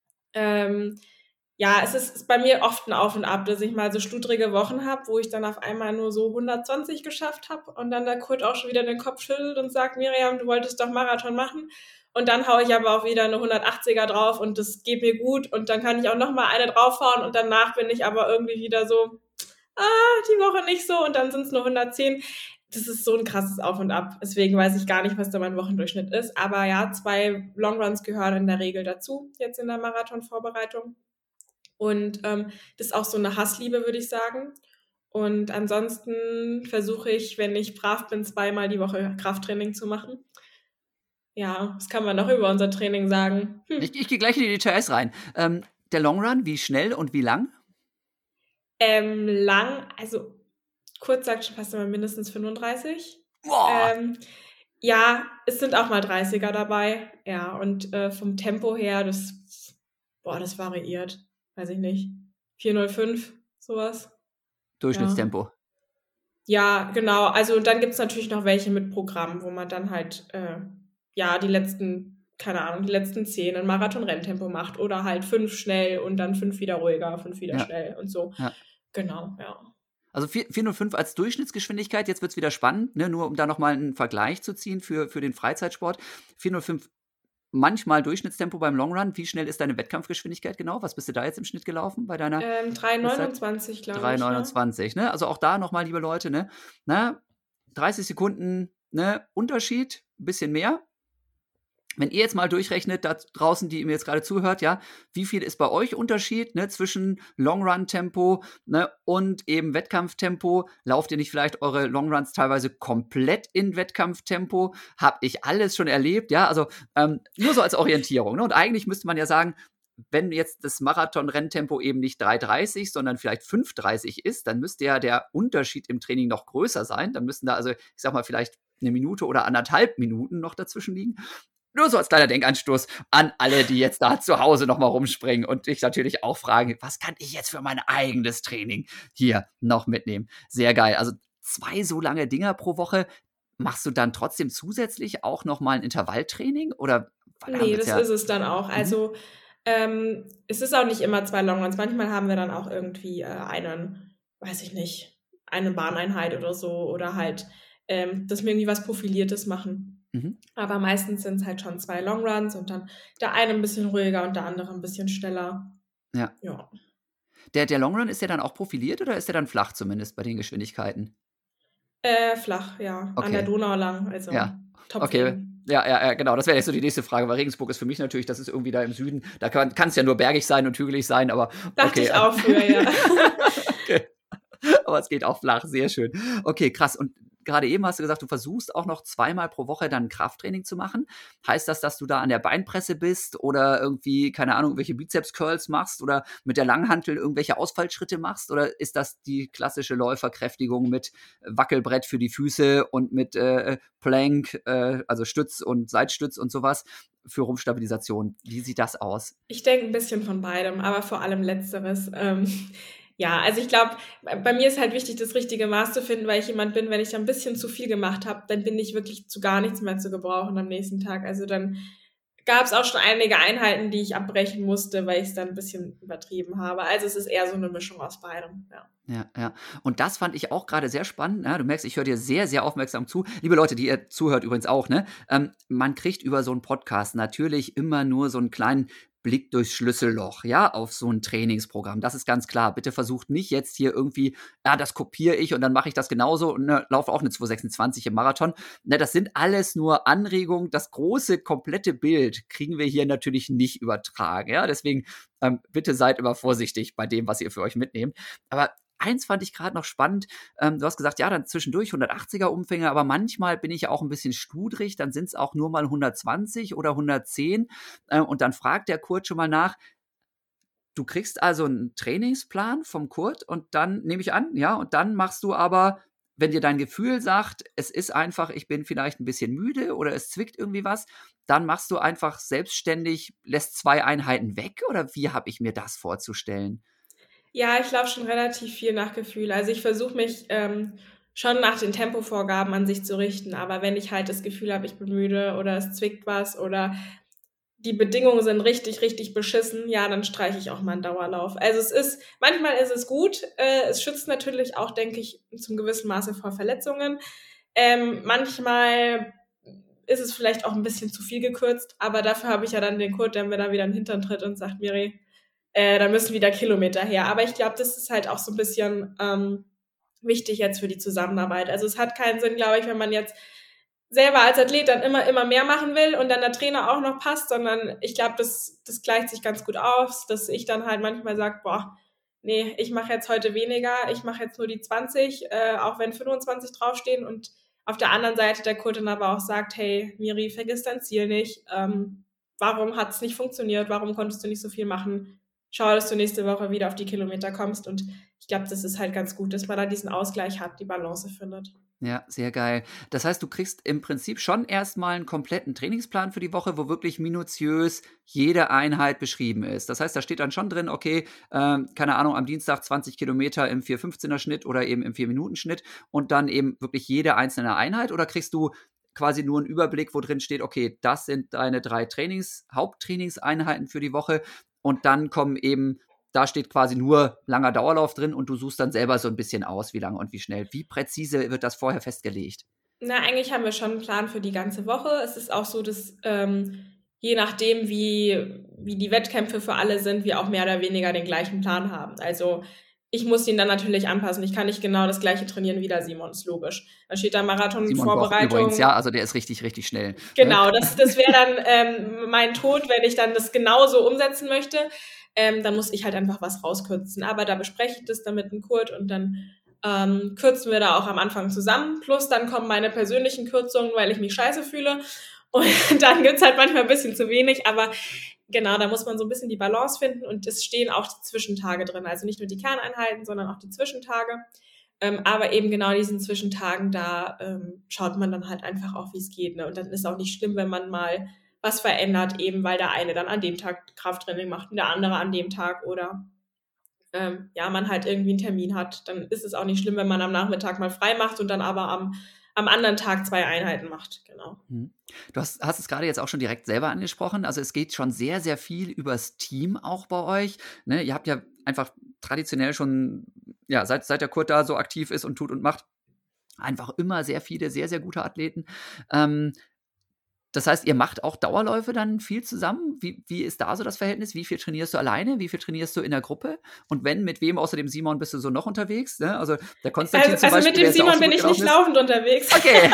ja, es ist bei mir oft ein Auf und Ab, dass ich mal so schludrige Wochen habe, wo ich dann auf einmal nur so 120 geschafft habe und dann der Kurt auch schon wieder den Kopf schüttelt und sagt, Miriam, du wolltest doch Marathon machen. Und dann haue ich aber auch wieder eine 180er drauf und das geht mir gut und dann kann ich auch nochmal eine draufhauen und danach bin ich aber irgendwie wieder so, die Woche nicht so und dann sind es nur 110. Das ist so ein krasses Auf und Ab. Deswegen weiß ich gar nicht, was da mein Wochendurchschnitt ist. Aber ja, 2 Longruns gehören in der Regel dazu, jetzt in der Marathonvorbereitung. Und das ist auch so eine Hassliebe, würde ich sagen. Und ansonsten versuche ich, wenn ich brav bin, 2-mal die Woche Krafttraining zu machen. Ja, was kann man noch über unser Training sagen? Ich gehe gleich in die Details rein. Der Long Run, wie schnell und wie lang? Lang, also kurz sagt schon fast immer mindestens 35. Boah. Ja, es sind auch mal 30er dabei. Ja, und vom Tempo her, das variiert. Weiß ich nicht. 4:05, sowas. Durchschnittstempo. Ja, genau. Also dann gibt's natürlich noch welche mit Programm, wo man dann halt, die letzten 10 in Marathon-Renntempo macht oder halt 5 schnell und dann 5 wieder ruhiger, 5 wieder schnell und so. Ja. Genau, ja. Also 4:05 als Durchschnittsgeschwindigkeit, jetzt wird's wieder spannend, ne? Nur um da nochmal einen Vergleich zu ziehen für den Freizeitsport. 4:05 manchmal Durchschnittstempo beim Long Run. Wie schnell ist deine Wettkampfgeschwindigkeit genau? Was bist du da jetzt im Schnitt gelaufen bei deiner? 3:29, glaube ich. 3:29, ne? Also auch da nochmal, liebe Leute, ne? 30 Sekunden, ne? Unterschied, ein bisschen mehr. Wenn ihr jetzt mal durchrechnet, da draußen, die mir jetzt gerade zuhört, ja, wie viel ist bei euch Unterschied, ne, zwischen Long-Run-Tempo, ne, und eben Wettkampftempo? Lauft ihr nicht vielleicht eure Long-Runs teilweise komplett in Wettkampftempo? Hab ich alles schon erlebt, ja, also nur so als Orientierung, ne? Und eigentlich müsste man ja sagen, wenn jetzt das Marathon-Renntempo eben nicht 3:30, sondern vielleicht 5:30 ist, dann müsste ja der Unterschied im Training noch größer sein. Dann müssten da also, ich sag mal, vielleicht 1 Minute oder 1,5 Minuten noch dazwischen liegen. Nur so als kleiner Denkanstoß an alle, die jetzt da zu Hause nochmal rumspringen und dich natürlich auch fragen, was kann ich jetzt für mein eigenes Training hier noch mitnehmen? Sehr geil. Also 2 so lange Dinger pro Woche. machst du dann trotzdem zusätzlich auch nochmal ein Intervalltraining? Oder Nee, das ist es dann auch. Mhm. Also es ist auch nicht immer 2 Longruns. Manchmal haben wir dann auch irgendwie weiß ich nicht, eine Bahneinheit oder so oder halt, dass wir irgendwie was Profiliertes machen. Mhm. Aber meistens sind es halt schon 2 Longruns und dann der eine ein bisschen ruhiger und der andere ein bisschen schneller. Ja. Ja. Der Longrun, ist der dann auch profiliert oder ist der dann flach zumindest bei den Geschwindigkeiten? Flach, ja. An Okay. der Donau lang, also Ja. Top Okay. Ja, genau. Das wäre jetzt so die nächste Frage, weil Regensburg ist für mich natürlich, das ist irgendwie da im Süden. Da kann es ja nur bergig sein und hügelig sein, aber Dachte okay. ich auch früher, ja. Okay. Aber es geht auch flach, sehr schön. Okay, krass. Und gerade eben hast du gesagt, du versuchst auch noch 2-mal pro Woche dann Krafttraining zu machen. Heißt das, dass du da an der Beinpresse bist oder irgendwie, keine Ahnung, welche Bizeps-Curls machst oder mit der Langhantel irgendwelche Ausfallschritte machst? Oder ist das die klassische Läuferkräftigung mit Wackelbrett für die Füße und mit Plank, also Stütz und Seitstütz und sowas für Rumpfstabilisation? Wie sieht das aus? Ich denke ein bisschen von beidem, aber vor allem Letzteres. Ja, also ich glaube, bei mir ist halt wichtig, das richtige Maß zu finden, weil ich jemand bin, wenn ich da ein bisschen zu viel gemacht habe, dann bin ich wirklich zu gar nichts mehr zu gebrauchen am nächsten Tag. Also dann gab es auch schon einige Einheiten, die ich abbrechen musste, weil ich es dann ein bisschen übertrieben habe. Also es ist eher so eine Mischung aus beidem, ja. Ja. Und das fand ich auch gerade sehr spannend. Ja, du merkst, ich höre dir sehr, sehr aufmerksam zu. Liebe Leute, die ihr zuhört übrigens auch, ne? Man kriegt über so einen Podcast natürlich immer nur so einen kleinen Blick durchs Schlüsselloch, ja, auf so ein Trainingsprogramm. Das ist ganz klar. Bitte versucht nicht jetzt hier irgendwie, das kopiere ich und dann mache ich das genauso und laufe auch eine 2,26 im Marathon. Ne, das sind alles nur Anregungen. Das große, komplette Bild kriegen wir hier natürlich nicht übertragen. Ja, deswegen bitte seid immer vorsichtig bei dem, was ihr für euch mitnehmt. Aber eins fand ich gerade noch spannend. Du hast gesagt, ja, dann zwischendurch 180er Umfänge, aber manchmal bin ich auch ein bisschen studrig, dann sind es auch nur mal 120 oder 110. Und dann fragt der Kurt schon mal nach, du kriegst also einen Trainingsplan vom Kurt und dann, nehme ich an, ja, und dann machst du aber, wenn dir dein Gefühl sagt, es ist einfach, ich bin vielleicht ein bisschen müde oder es zwickt irgendwie was, dann machst du einfach selbstständig, lässt 2 Einheiten weg oder wie habe ich mir das vorzustellen? Ja, ich laufe schon relativ viel nach Gefühl. Also ich versuche mich schon nach den Tempovorgaben an sich zu richten, aber wenn ich halt das Gefühl habe, ich bin müde oder es zwickt was oder die Bedingungen sind richtig, richtig beschissen, ja, dann streiche ich auch mal einen Dauerlauf. Also manchmal ist es gut, es schützt natürlich auch, denke ich, zum gewissen Maße vor Verletzungen. Manchmal ist es vielleicht auch ein bisschen zu viel gekürzt, aber dafür habe ich ja dann den Kurt, der mir da wieder in den Hintern tritt und sagt, Miri, da müssen wieder Kilometer her. Aber ich glaube, das ist halt auch so ein bisschen wichtig jetzt für die Zusammenarbeit. Also es hat keinen Sinn, glaube ich, wenn man jetzt selber als Athlet dann immer mehr machen will und dann der Trainer auch noch passt, sondern ich glaube, das gleicht sich ganz gut aus, dass ich dann halt manchmal sage, nee, ich mache jetzt heute weniger, ich mache jetzt nur die 20, auch wenn 25 draufstehen und auf der anderen Seite der Kurt dann aber auch sagt, hey, Miri, vergiss dein Ziel nicht, warum hat es nicht funktioniert, warum konntest du nicht so viel machen, schau, dass du nächste Woche wieder auf die Kilometer kommst und ich glaube, das ist halt ganz gut, dass man da diesen Ausgleich hat, die Balance findet. Ja, sehr geil. Das heißt, du kriegst im Prinzip schon erstmal einen kompletten Trainingsplan für die Woche, wo wirklich minutiös jede Einheit beschrieben ist. Das heißt, da steht dann schon drin, okay, keine Ahnung, am Dienstag 20 Kilometer im 4,15er Schnitt oder eben im 4-Minuten-Schnitt und dann eben wirklich jede einzelne Einheit oder kriegst du quasi nur einen Überblick, wo drin steht, okay, das sind deine 3 Haupttrainingseinheiten für die Woche und dann kommen eben, da steht quasi nur langer Dauerlauf drin und du suchst dann selber so ein bisschen aus, wie lange und wie schnell. Wie präzise wird das vorher festgelegt? Na, eigentlich haben wir schon einen Plan für die ganze Woche. Es ist auch so, dass je nachdem, wie die Wettkämpfe für alle sind, wir auch mehr oder weniger den gleichen Plan haben. Also ich muss ihn dann natürlich anpassen. Ich kann nicht genau das Gleiche trainieren wie der Simon, ist logisch. Da steht da Marathon-Vorbereitung. Übrigens, ja, also der ist richtig, richtig schnell. Genau, das wäre dann mein Tod, wenn ich dann das genauso umsetzen möchte. Dann muss ich halt einfach was rauskürzen. Aber da bespreche ich das dann mit dem Kurt und dann kürzen wir da auch am Anfang zusammen. Plus dann kommen meine persönlichen Kürzungen, weil ich mich scheiße fühle. Und dann gibt's halt manchmal ein bisschen zu wenig. Aber genau, da muss man so ein bisschen die Balance finden. Und es stehen auch die Zwischentage drin. Also nicht nur die Kerneinheiten, sondern auch die Zwischentage. Aber eben genau diesen Zwischentagen, da schaut man dann halt einfach auch, wie es geht. Ne? Und dann ist auch nicht schlimm, wenn man mal was verändert, eben weil der eine dann an dem Tag Krafttraining macht und der andere an dem Tag oder man halt irgendwie einen Termin hat. Dann ist es auch nicht schlimm, wenn man am Nachmittag mal frei macht und dann aber am anderen Tag 2 Einheiten macht, genau. Du hast es gerade jetzt auch schon direkt selber angesprochen. Also es geht schon sehr, sehr viel übers Team auch bei euch. Ne? Ihr habt ja einfach traditionell schon, ja, seit der Kurt da so aktiv ist und tut und macht, einfach immer sehr viele, sehr, sehr gute Athleten. Das heißt, ihr macht auch Dauerläufe dann viel zusammen? Wie ist da so das Verhältnis? Wie viel trainierst du alleine? Wie viel trainierst du in der Gruppe? Und wenn, mit wem außer dem Simon bist du so noch unterwegs? Ne? Also der Konstantin zum Beispiel. Also mit dem Simon bin ich nicht laufend unterwegs. Okay.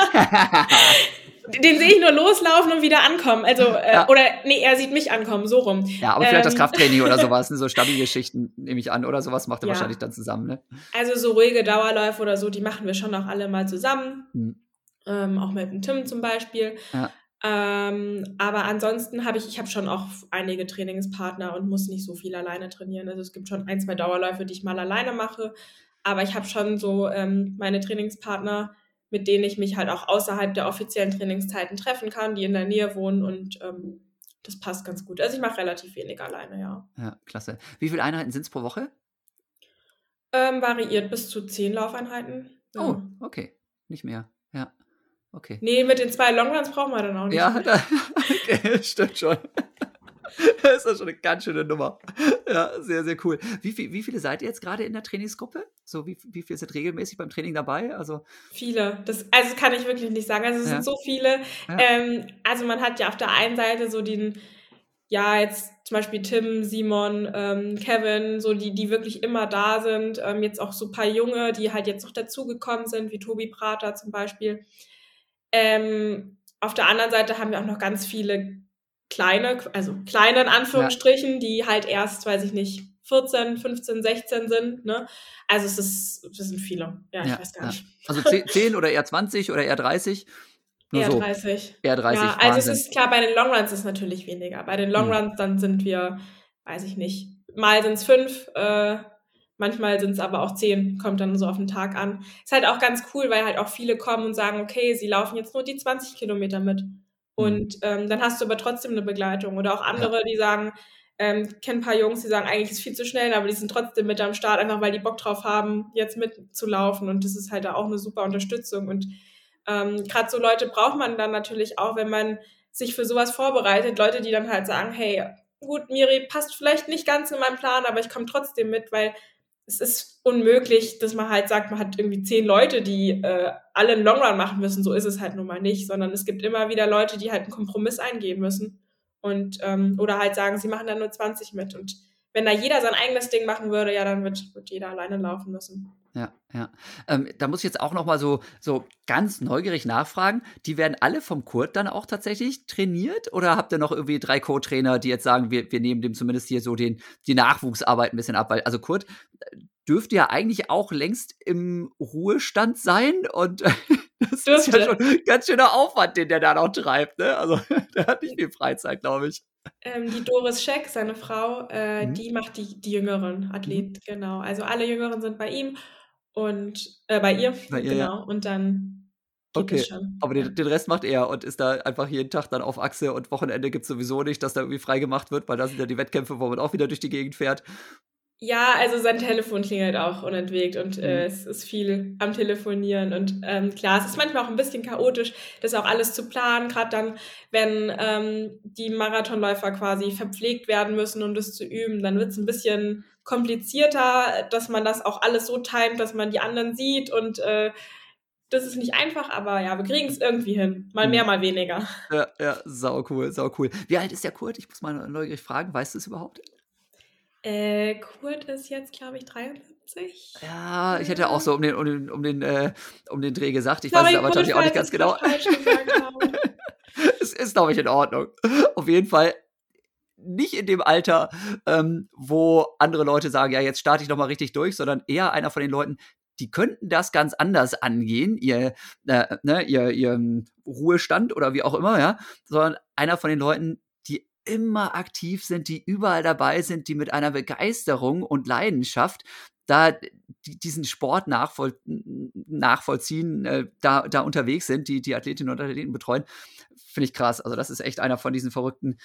Den sehe ich nur loslaufen und wieder ankommen. Also, oder nee, er sieht mich ankommen, so rum. Ja, aber vielleicht das Krafttraining oder sowas, ne? So Stabi-Geschichten nehme ich an oder sowas macht er wahrscheinlich dann zusammen, ne? Also so ruhige Dauerläufe oder so, die machen wir schon auch alle mal zusammen. Auch mit dem Tim zum Beispiel. Ja. Aber ansonsten habe ich habe schon auch einige Trainingspartner und muss nicht so viel alleine trainieren. Also es gibt schon 1, 2 Dauerläufe, die ich mal alleine mache. Aber ich habe schon so meine Trainingspartner, mit denen ich mich halt auch außerhalb der offiziellen Trainingszeiten treffen kann, die in der Nähe wohnen und das passt ganz gut. Also ich mache relativ wenig alleine, ja. Ja, klasse. Wie viele Einheiten sind es pro Woche? Variiert bis zu 10 Laufeinheiten. Ja. Oh, okay. Nicht mehr, ja. Okay. Nee, mit den 2 Longruns brauchen wir dann auch nicht. Ja, okay, stimmt schon. Das ist schon eine ganz schöne Nummer. Ja, sehr, sehr cool. Wie viele seid ihr jetzt gerade in der Trainingsgruppe? So, wie viele sind regelmäßig beim Training dabei? Also viele. Das kann ich wirklich nicht sagen. Also es sind so viele. Ja. Also man hat ja auf der einen Seite so jetzt zum Beispiel Tim, Simon, Kevin, so die wirklich immer da sind. Jetzt auch so ein paar Junge, die halt jetzt noch dazugekommen sind, wie Tobi Prater zum Beispiel. Auf der anderen Seite haben wir auch noch ganz viele kleine in Anführungsstrichen, die halt erst, weiß ich nicht, 14, 15, 16 sind, ne? Also das sind viele. Ja, ich weiß gar nicht. Also 10 oder eher 20 oder eher 30? Eher 30. Eher 30, ja, also es ist klar, bei den Longruns ist es natürlich weniger. Bei den Longruns dann sind wir, weiß ich nicht, mal sind es 5, manchmal sind es aber auch 10, kommt dann so auf den Tag an. Ist halt auch ganz cool, weil halt auch viele kommen und sagen, okay, sie laufen jetzt nur die 20 Kilometer mit. Und dann hast du aber trotzdem eine Begleitung. Oder auch andere, die sagen, kenne ein paar Jungs, die sagen, eigentlich ist es viel zu schnell, aber die sind trotzdem mit am Start, einfach weil die Bock drauf haben, jetzt mitzulaufen. Und das ist halt da auch eine super Unterstützung. Und gerade so Leute braucht man dann natürlich auch, wenn man sich für sowas vorbereitet. Leute, die dann halt sagen, hey, gut, Miri, passt vielleicht nicht ganz in meinen Plan, aber ich komme trotzdem mit, weil es ist unmöglich, dass man halt sagt, man hat irgendwie 10 Leute, die alle einen Longrun machen müssen. So ist es halt nun mal nicht, sondern es gibt immer wieder Leute, die halt einen Kompromiss eingehen müssen und oder halt sagen, sie machen dann nur 20 mit. Und wenn da jeder sein eigenes Ding machen würde, ja, dann wird jeder alleine laufen müssen. Ja. Da muss ich jetzt auch noch mal so ganz neugierig nachfragen. Die werden alle vom Kurt dann auch tatsächlich trainiert? Oder habt ihr noch irgendwie 3 Co-Trainer, die jetzt sagen, wir nehmen dem zumindest hier so die Nachwuchsarbeit ein bisschen ab? Weil, also Kurt dürfte ja eigentlich auch längst im Ruhestand sein. Und das ist ja schon ein ganz schöner Aufwand, den der da noch treibt. Ne? Also der hat nicht viel Freizeit, glaube ich. Die Doris Scheck, seine Frau, die macht die jüngeren Athleten, genau. Also alle Jüngeren sind bei ihm. Und bei ihr, genau. Ja. Und dann geht es schon. Aber den Rest macht er und ist da einfach jeden Tag dann auf Achse und Wochenende gibt es sowieso nicht, dass da irgendwie frei gemacht wird, weil da sind ja die Wettkämpfe, wo man auch wieder durch die Gegend fährt. Ja, also sein Telefon klingelt auch unentwegt und es ist viel am Telefonieren und klar, es ist manchmal auch ein bisschen chaotisch, das auch alles zu planen, gerade dann, wenn die Marathonläufer quasi verpflegt werden müssen, um das zu üben, dann wird es ein bisschen komplizierter, dass man das auch alles so timet, dass man die anderen sieht und das ist nicht einfach, aber ja, wir kriegen es irgendwie hin. Mal mehr, mal weniger. Ja, sau cool. Wie alt ist der Kurt? Ich muss mal neugierig fragen, weißt du es überhaupt? Kurt ist jetzt, glaube ich, 73. Ja, ich hätte auch so um den Dreh gesagt. Ich weiß es aber tatsächlich auch nicht ganz genau. Es ist, glaube ich, in Ordnung. Auf jeden Fall nicht in dem Alter, wo andere Leute sagen, ja, jetzt starte ich noch mal richtig durch, sondern eher einer von den Leuten, die könnten das ganz anders angehen, ihr Ruhestand oder wie auch immer, ja, sondern einer von den Leuten, die immer aktiv sind, die überall dabei sind, die mit einer Begeisterung und Leidenschaft da diesen Sport nachvollziehen, da unterwegs sind, die Athletinnen und Athleten betreuen, finde ich krass. Also das ist echt einer von diesen Verrückten,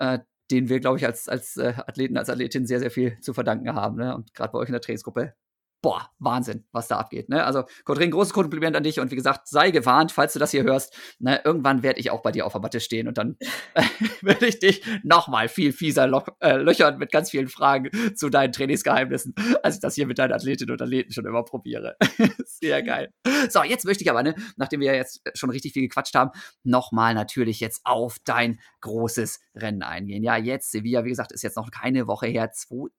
denen wir, glaube ich, als Athleten, als Athletin sehr, sehr viel zu verdanken haben. Ne? Und gerade bei euch in der Trainingsgruppe boah, Wahnsinn, was da abgeht. Ne? Also, Kodrin, großes Kompliment an dich und wie gesagt, sei gewarnt, falls du das hier hörst. Ne? Irgendwann werde ich auch bei dir auf der Matte stehen und dann werde ich dich nochmal viel fieser löchern mit ganz vielen Fragen zu deinen Trainingsgeheimnissen, als ich das hier mit deinen Athletinnen und Athleten schon immer probiere. Sehr geil. So, jetzt möchte ich aber, ne, nachdem wir jetzt schon richtig viel gequatscht haben, nochmal natürlich jetzt auf dein großes Rennen eingehen. Ja, jetzt Sevilla, wie gesagt, ist jetzt noch keine Woche her,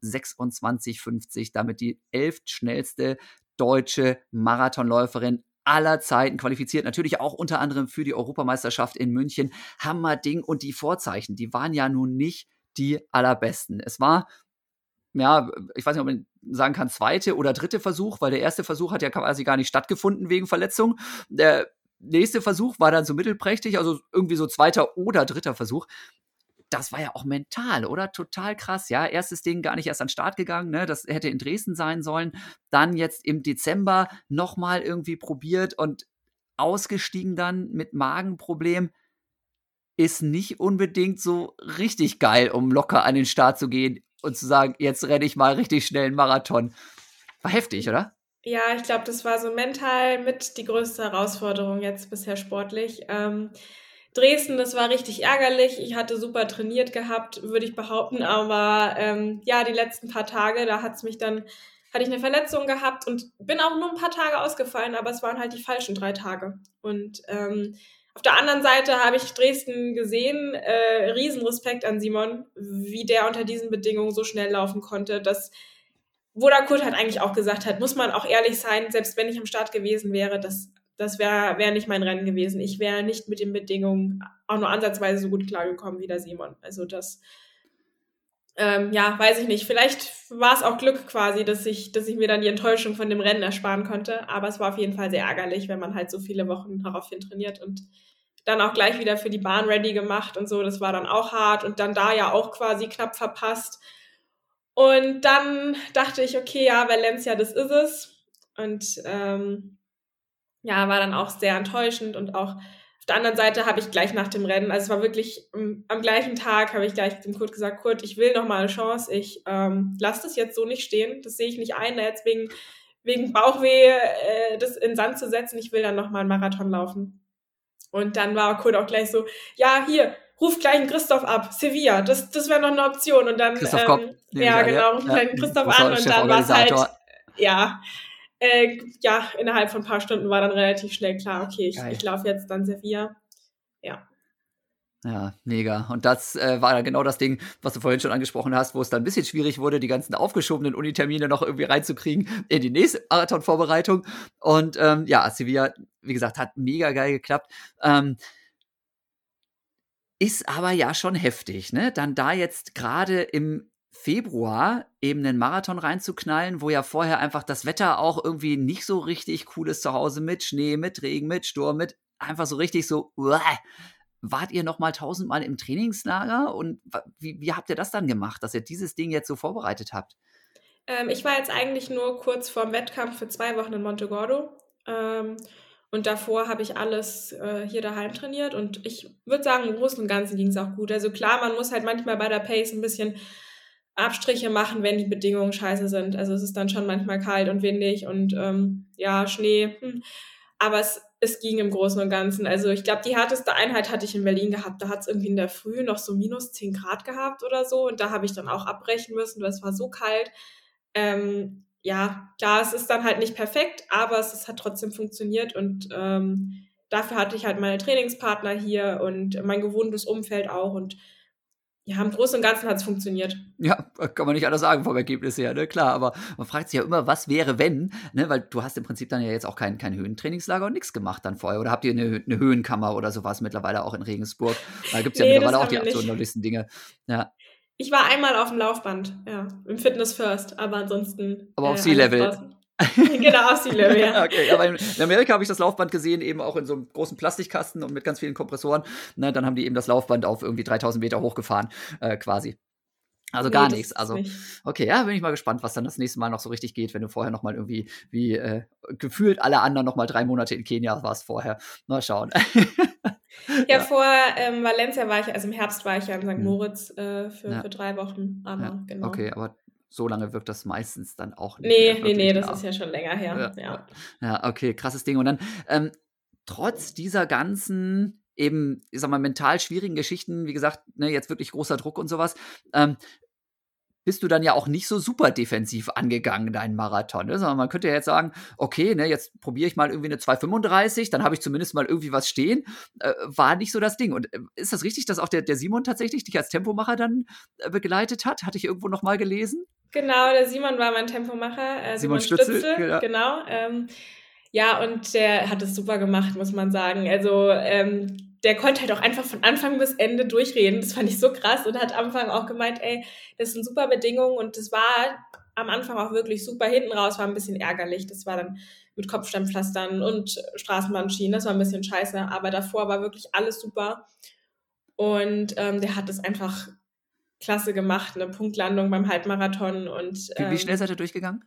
2:26,50, damit die 11. schnellste deutsche Marathonläuferin aller Zeiten, qualifiziert natürlich auch unter anderem für die Europameisterschaft in München. Hammerding, und die Vorzeichen, die waren ja nun nicht die allerbesten. Es war, ja, ich weiß nicht, ob man sagen kann, zweite oder dritte Versuch, weil der erste Versuch hat ja quasi gar nicht stattgefunden wegen Verletzung. Der nächste Versuch war dann so mittelprächtig, also irgendwie so zweiter oder dritter Versuch. Das war ja auch mental, oder? Total krass, ja. Erstes Ding gar nicht erst an den Start gegangen, ne? Das hätte in Dresden sein sollen. Dann jetzt im Dezember nochmal irgendwie probiert und ausgestiegen dann mit Magenproblem. Ist nicht unbedingt so richtig geil, um locker an den Start zu gehen und zu sagen, jetzt renne ich mal richtig schnell einen Marathon. War heftig, oder? Ja, ich glaube, das war so mental mit die größte Herausforderung jetzt bisher sportlich. Dresden, das war richtig ärgerlich. Ich hatte super trainiert gehabt, würde ich behaupten. Aber ja, die letzten paar Tage, da hatte ich eine Verletzung gehabt und bin auch nur ein paar Tage ausgefallen, aber es waren halt die falschen 3 Tage. Und auf der anderen Seite habe ich Dresden gesehen. Riesenrespekt an Simon, wie der unter diesen Bedingungen so schnell laufen konnte. Wo der Kurt halt eigentlich auch gesagt hat, muss man auch ehrlich sein, selbst wenn ich am Start gewesen wäre, das wäre nicht mein Rennen gewesen. Ich wäre nicht mit den Bedingungen auch nur ansatzweise so gut klargekommen wie der Simon. Also das, ja, weiß ich nicht. Vielleicht war es auch Glück quasi, dass ich mir dann die Enttäuschung von dem Rennen ersparen konnte. Aber es war auf jeden Fall sehr ärgerlich, wenn man halt so viele Wochen daraufhin trainiert und dann auch gleich wieder für die Bahn ready gemacht und so. Das war dann auch hart und dann da ja auch quasi knapp verpasst. Und dann dachte ich, okay, ja, Valencia, das ist es. Und ja, war dann auch sehr enttäuschend. Und auch auf der anderen Seite habe ich gleich nach dem Rennen, also es war wirklich am gleichen Tag, habe ich gleich dem Kurt gesagt, Kurt, ich will noch mal eine Chance. Ich lasse das jetzt so nicht stehen. Das sehe ich nicht ein, jetzt wegen Bauchweh das in den Sand zu setzen. Ich will dann noch mal einen Marathon laufen. Und dann war Kurt auch gleich so, ja, hier, ruf gleich einen Christoph ab, Sevilla, das wäre noch eine Option. Und dann, Christoph Kopp, ja, genau, ruf gleich einen Christoph an und dann war es halt, ja, innerhalb von ein paar Stunden war dann relativ schnell klar, okay, ich laufe jetzt dann Sevilla, ja. Ja, mega. Und das war dann genau das Ding, was du vorhin schon angesprochen hast, wo es dann ein bisschen schwierig wurde, die ganzen aufgeschobenen Unitermine noch irgendwie reinzukriegen in die nächste Marathon-Vorbereitung. Und ja, Sevilla, wie gesagt, hat mega geil geklappt. Ist aber ja schon heftig, ne? Dann da jetzt gerade im Februar eben einen Marathon reinzuknallen, wo ja vorher einfach das Wetter auch irgendwie nicht so richtig cool ist zu Hause, mit Schnee, mit Regen, mit Sturm, mit einfach so richtig so, wart ihr noch mal 1000-mal im Trainingslager und wie habt ihr das dann gemacht, dass ihr dieses Ding jetzt so vorbereitet habt? Ich war jetzt eigentlich nur kurz vorm Wettkampf für 2 Wochen in Montegordo. Und davor habe ich alles hier daheim trainiert und ich würde sagen, im Großen und Ganzen ging es auch gut. Also klar, man muss halt manchmal bei der Pace ein bisschen Abstriche machen, wenn die Bedingungen scheiße sind. Also es ist dann schon manchmal kalt und windig und ja, Schnee. Aber es ging im Großen und Ganzen. Also ich glaube, die härteste Einheit hatte ich in Berlin gehabt. Da hat es irgendwie in der Früh noch so minus 10 Grad gehabt oder so. Und da habe ich dann auch abbrechen müssen, weil es war so kalt. Ja, klar, es ist dann halt nicht perfekt, aber es hat trotzdem funktioniert und dafür hatte ich halt meine Trainingspartner hier und mein gewohntes Umfeld auch und ja, im Großen und Ganzen hat es funktioniert. Ja, kann man nicht anders sagen vom Ergebnis her, ne? Klar, aber man fragt sich ja immer, was wäre, wenn, ne? Weil du hast im Prinzip dann ja jetzt auch kein Höhentrainingslager und nichts gemacht dann vorher. Oder habt ihr eine Höhenkammer oder sowas mittlerweile auch in Regensburg? Da gibt es ja mittlerweile auch die absurden Dinge. Ja. Ich war einmal auf dem Laufband, ja, im Fitness First, aber ansonsten. Aber auf Sea-Level. Genau, auf Sea-Level, ja. Okay, aber in Amerika habe ich das Laufband gesehen, eben auch in so einem großen Plastikkasten und mit ganz vielen Kompressoren. Ne, dann haben die eben das Laufband auf irgendwie 3000 Meter hochgefahren, quasi. Also gar nichts. Also, okay, ja, bin ich mal gespannt, was dann das nächste Mal noch so richtig geht, wenn du vorher noch mal irgendwie, wie gefühlt alle anderen noch mal 3 Monate in Kenia warst vorher. Mal schauen. Ja, vor Valencia war ich, also im Herbst war ich ja in St. Moritz für 3 Wochen, aber genau. Okay, aber so lange wirkt das meistens dann auch nicht mehr Nee, wirklich das nach. ist ja schon länger her. Ja. Ja, okay, krasses Ding. Und dann, trotz dieser ganzen eben, ich sag mal, mental schwierigen Geschichten, wie gesagt, ne, jetzt wirklich großer Druck und sowas, bist du dann ja auch nicht so super defensiv angegangen, deinen Marathon. Ne? Sondern man könnte ja jetzt sagen, okay, ne, jetzt probiere ich mal irgendwie eine 2,35, dann habe ich zumindest mal irgendwie was stehen. War nicht so das Ding. Und ist das richtig, dass auch der Simon tatsächlich dich als Tempomacher dann begleitet hat? Hatte ich irgendwo noch mal gelesen? Genau, der Simon war mein Tempomacher. Simon Stützel, genau. Ja, und der hat es super gemacht, muss man sagen. Also der konnte halt auch einfach von Anfang bis Ende durchreden. Das fand ich so krass und hat am Anfang auch gemeint, ey, das sind super Bedingungen und das war am Anfang auch wirklich super. Hinten raus war ein bisschen ärgerlich. Das war dann mit Kopfsteinpflastern und Straßenbahnschienen. Das war ein bisschen scheiße, aber davor war wirklich alles super. Und der hat es einfach klasse gemacht, eine Punktlandung beim Halbmarathon. Und wie schnell seid ihr durchgegangen?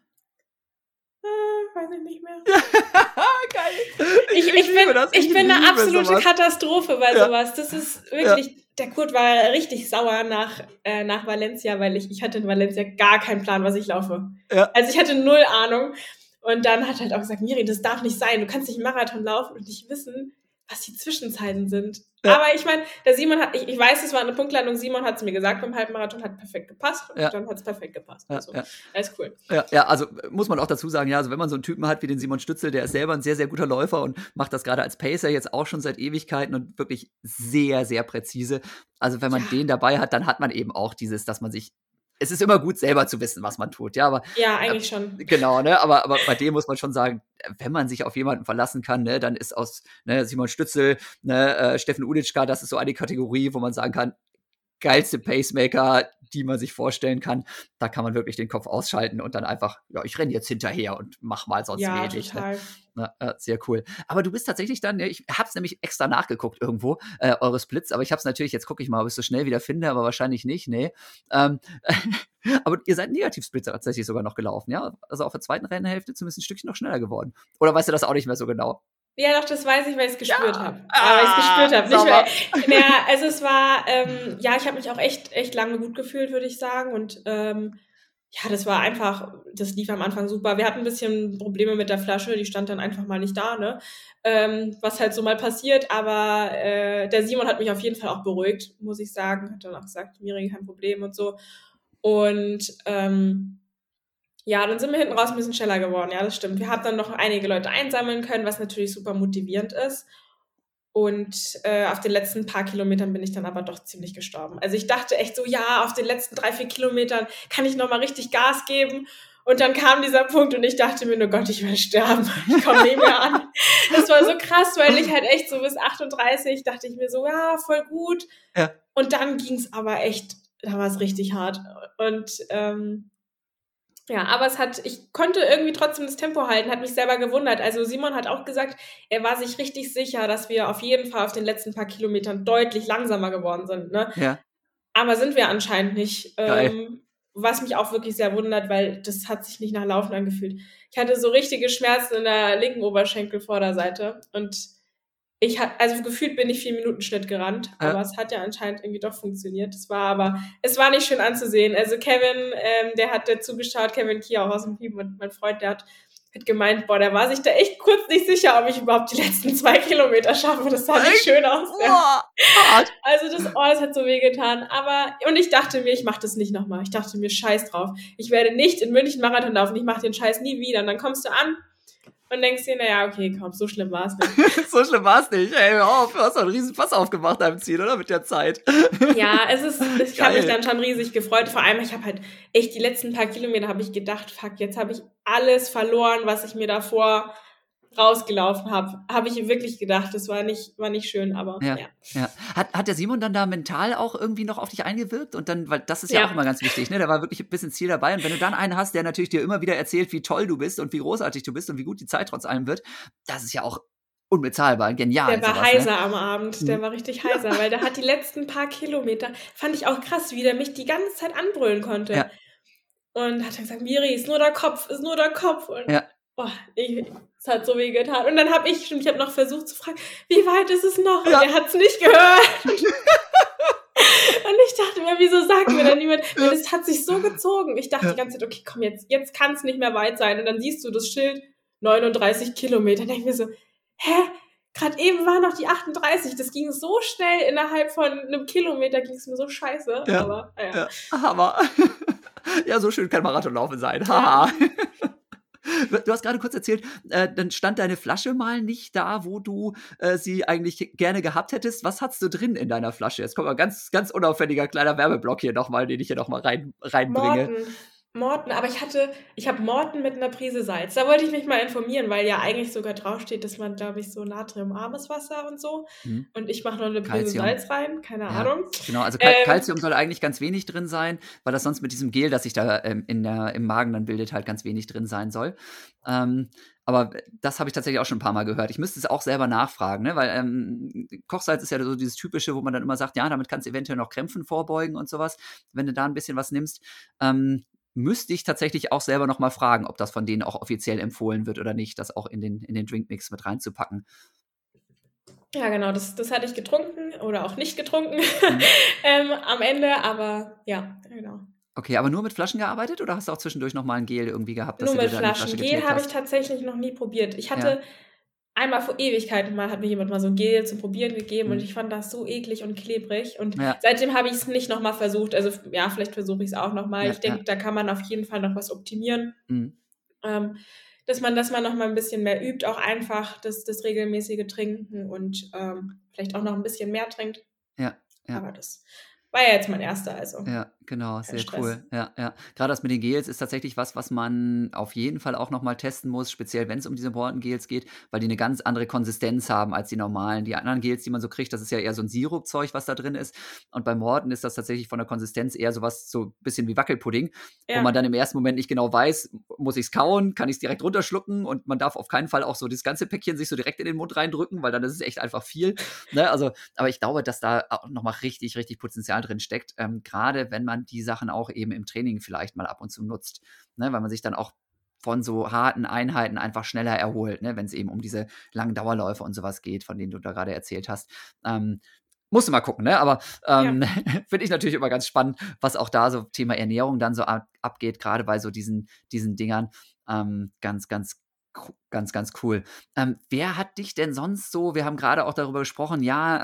Weiß ich nicht mehr. Geil. Ich bin eine absolute sowas. Katastrophe bei sowas. Das ist wirklich, der Kurt war richtig sauer nach Valencia, weil ich hatte in Valencia gar keinen Plan, was ich laufe. Ja. Also ich hatte 0 Ahnung. Und dann hat er halt auch gesagt, Miri, das darf nicht sein. Du kannst nicht einen Marathon laufen und nicht wissen, was die Zwischenzeiten sind. Ja. Aber ich meine, der Simon hat, ich weiß, es war eine Punktlandung, Simon hat es mir gesagt, beim Halbmarathon hat perfekt gepasst und dann hat es perfekt gepasst. Also, alles cool. Ja, also muss man auch dazu sagen, ja, also wenn man so einen Typen hat wie den Simon Stützel, der ist selber ein sehr, sehr guter Läufer und macht das gerade als Pacer jetzt auch schon seit Ewigkeiten und wirklich sehr, sehr präzise. Also wenn man den dabei hat, dann hat man eben auch dieses, dass man sich es ist immer gut, selber zu wissen, was man tut, ja, aber ja, eigentlich schon. Genau, ne, aber bei dem muss man schon sagen, wenn man sich auf jemanden verlassen kann, ne, dann ist aus Simon Stützel, Steffen Uditschka, das ist so eine Kategorie, wo man sagen kann, geilste Pacemaker, die man sich vorstellen kann. Da kann man wirklich den Kopf ausschalten und dann einfach, ja, ich renne jetzt hinterher und mach mal sonst wenig. Total. Ne? Sehr cool. Aber du bist tatsächlich dann, ich hab's nämlich extra nachgeguckt irgendwo, eure Splits, aber ich hab's natürlich, jetzt gucke ich mal, ob ich es so schnell wieder finde, aber wahrscheinlich nicht, nee. Aber ihr seid Negativ-Split tatsächlich sogar noch gelaufen, ja? Also auf der zweiten Rennhälfte zumindest ein Stückchen noch schneller geworden. Oder weißt du das auch nicht mehr so genau? Ja, doch, das weiß ich, weil ich es gespürt habe. Aber ich es gespürt habe. Ja, also es war, ich habe mich auch echt lange gut gefühlt, würde ich sagen. Und das war einfach, das lief am Anfang super. Wir hatten ein bisschen Probleme mit der Flasche, die stand dann einfach mal nicht da, ne? Was halt so mal passiert. Aber der Simon hat mich auf jeden Fall auch beruhigt, muss ich sagen. Hat dann auch gesagt, Miri, kein Problem und so. Und dann sind wir hinten raus ein bisschen schneller geworden. Ja, das stimmt. Wir haben dann noch einige Leute einsammeln können, was natürlich super motivierend ist. Und auf den letzten paar Kilometern bin ich dann aber doch ziemlich gestorben. Also ich dachte echt so, ja, auf den letzten 3-4 Kilometern kann ich nochmal richtig Gas geben. Und dann kam dieser Punkt und ich dachte mir, oh Gott, ich will sterben. Ich komme nicht mehr an. Das war so krass, weil ich halt echt so bis 38 dachte ich mir so, ja, voll gut. Ja. Und dann ging es aber echt, da war es richtig hart. Und aber ich konnte irgendwie trotzdem das Tempo halten, hat mich selber gewundert. Also Simon hat auch gesagt, er war sich richtig sicher, dass wir auf jeden Fall auf den letzten paar Kilometern deutlich langsamer geworden sind. Ne? Ja. Aber sind wir anscheinend nicht. Was mich auch wirklich sehr wundert, weil das hat sich nicht nach Laufen angefühlt. Ich hatte so richtige Schmerzen in der linken Oberschenkelvorderseite und also gefühlt bin ich 4-Minuten-Schnitt gerannt, aber es hat ja anscheinend irgendwie doch funktioniert. Es war nicht schön anzusehen. Also Kevin, der hat dazu geschaut, Kevin Kier auch aus dem Team und mein Freund, der hat gemeint, der war sich da echt kurz nicht sicher, ob ich überhaupt die letzten 2 Kilometer schaffe. Das sah nicht schön aus. Also das hat so wehgetan. Und ich dachte mir, ich mache das nicht nochmal. Ich dachte mir, scheiß drauf. Ich werde nicht in München Marathon laufen. Ich mache den Scheiß nie wieder. Und dann kommst du an und denkst dir, naja, okay, komm, so schlimm war es nicht. So schlimm war es nicht. Ey, hör auf, du hast doch einen riesen Fass aufgemacht am Ziel, oder? Mit der Zeit. Ja, ich habe mich dann schon riesig gefreut. Vor allem, ich habe halt echt die letzten paar Kilometer habe ich gedacht, fuck, jetzt habe ich alles verloren, was ich mir davor rausgelaufen habe. Habe ich wirklich gedacht, das war nicht schön, aber ja. Hat der Simon dann da mental auch irgendwie noch auf dich eingewirkt? Und dann, weil das ist ja auch immer ganz wichtig, ne? Der war wirklich bis ins Ziel dabei. Und wenn du dann einen hast, der natürlich dir immer wieder erzählt, wie toll du bist und wie großartig du bist und wie gut die Zeit trotz allem wird, das ist ja auch unbezahlbar, genial. Der war heiser am Abend, der war richtig heiser, weil der hat die letzten paar Kilometer, fand ich auch krass, wie der mich die ganze Zeit anbrüllen konnte. Ja. Und hat dann gesagt, Miri, ist nur der Kopf. Und es hat so weh getan. Und dann habe ich noch versucht zu fragen, wie weit ist es noch? Und er hat es nicht gehört. Und Und ich dachte mir, wieso sagt mir dann niemand? Weil das hat sich so gezogen. Ich dachte die ganze Zeit, okay, komm, jetzt kann es nicht mehr weit sein. Und dann siehst du das Schild 39 Kilometer. Dann denke ich mir so, hä? Gerade eben war noch die 38. Das ging so schnell, innerhalb von einem Kilometer ging es mir so scheiße. Ja, Aber ja. Hammer. Ja, so schön kann Marathonlaufen sein. Haha. Du hast gerade kurz erzählt, dann stand deine Flasche mal nicht da, wo du sie eigentlich gerne gehabt hättest. Was hast du drin in deiner Flasche? Jetzt kommt mal ganz, ganz unauffälliger kleiner Werbeblock hier nochmal, den ich hier nochmal reinbringe. Morten, aber ich habe Morten mit einer Prise Salz. Da wollte ich mich mal informieren, weil ja eigentlich sogar draufsteht, dass man, glaube ich, so natriumarmes Wasser und so. Und ich mache noch eine Prise Salz rein, keine Ahnung. Genau, also Calcium soll eigentlich ganz wenig drin sein, weil das sonst mit diesem Gel, das sich da im Magen dann bildet, halt ganz wenig drin sein soll. Aber das habe ich tatsächlich auch schon ein paar Mal gehört. Ich müsste es auch selber nachfragen, ne? Weil Kochsalz ist ja so dieses Typische, wo man dann immer sagt, ja, damit kannst du eventuell noch Krämpfen vorbeugen und sowas, wenn du da ein bisschen was nimmst. Müsste ich tatsächlich auch selber noch mal fragen, ob das von denen auch offiziell empfohlen wird oder nicht, das auch in den Drinkmix mit reinzupacken. Ja, genau, das hatte ich getrunken oder auch nicht getrunken am Ende, aber ja, genau. Okay, aber nur mit Flaschen gearbeitet oder hast du auch zwischendurch noch mal ein Gel irgendwie gehabt? Nur mit Flaschen. Gel habe ich tatsächlich noch nie probiert. Ich hatte einmal vor Ewigkeiten hat mir jemand mal so ein Gel zum Probieren gegeben und ich fand das so eklig und klebrig und seitdem habe ich es nicht nochmal versucht. Also ja, vielleicht versuche ich es auch nochmal. Ich denke, da kann man auf jeden Fall noch was optimieren. Dass man nochmal ein bisschen mehr übt, auch einfach das regelmäßige Trinken und vielleicht auch noch ein bisschen mehr trinkt. Ja. Aber das war ja jetzt mein erster, also. Ja, genau, sehr Stress. cool. Ja. Gerade das mit den Gels ist tatsächlich was man auf jeden Fall auch nochmal testen muss, speziell wenn es um diese Morten-Gels geht, weil die eine ganz andere Konsistenz haben als die normalen. Die anderen Gels, die man so kriegt, das ist ja eher so ein Sirupzeug, was da drin ist. Und bei Morten ist das tatsächlich von der Konsistenz eher sowas so ein bisschen wie Wackelpudding, wo man dann im ersten Moment nicht genau weiß, muss ich es kauen, kann ich es direkt runterschlucken und man darf auf keinen Fall auch so das ganze Päckchen sich so direkt in den Mund reindrücken, weil dann ist es echt einfach viel. Ne? Also, aber ich glaube, dass da auch nochmal richtig, richtig Potenzial drin steckt, gerade wenn man die Sachen auch eben im Training vielleicht mal ab und zu nutzt, ne? Weil man sich dann auch von so harten Einheiten einfach schneller erholt, ne? Wenn es eben um diese langen Dauerläufe und sowas geht, von denen du da gerade erzählt hast. Musst du mal gucken, ne? Aber finde ich natürlich immer ganz spannend, was auch da so Thema Ernährung dann so abgeht, gerade bei so diesen Dingern. Ganz, ganz cool. Wer hat dich denn sonst so, wir haben gerade auch darüber gesprochen,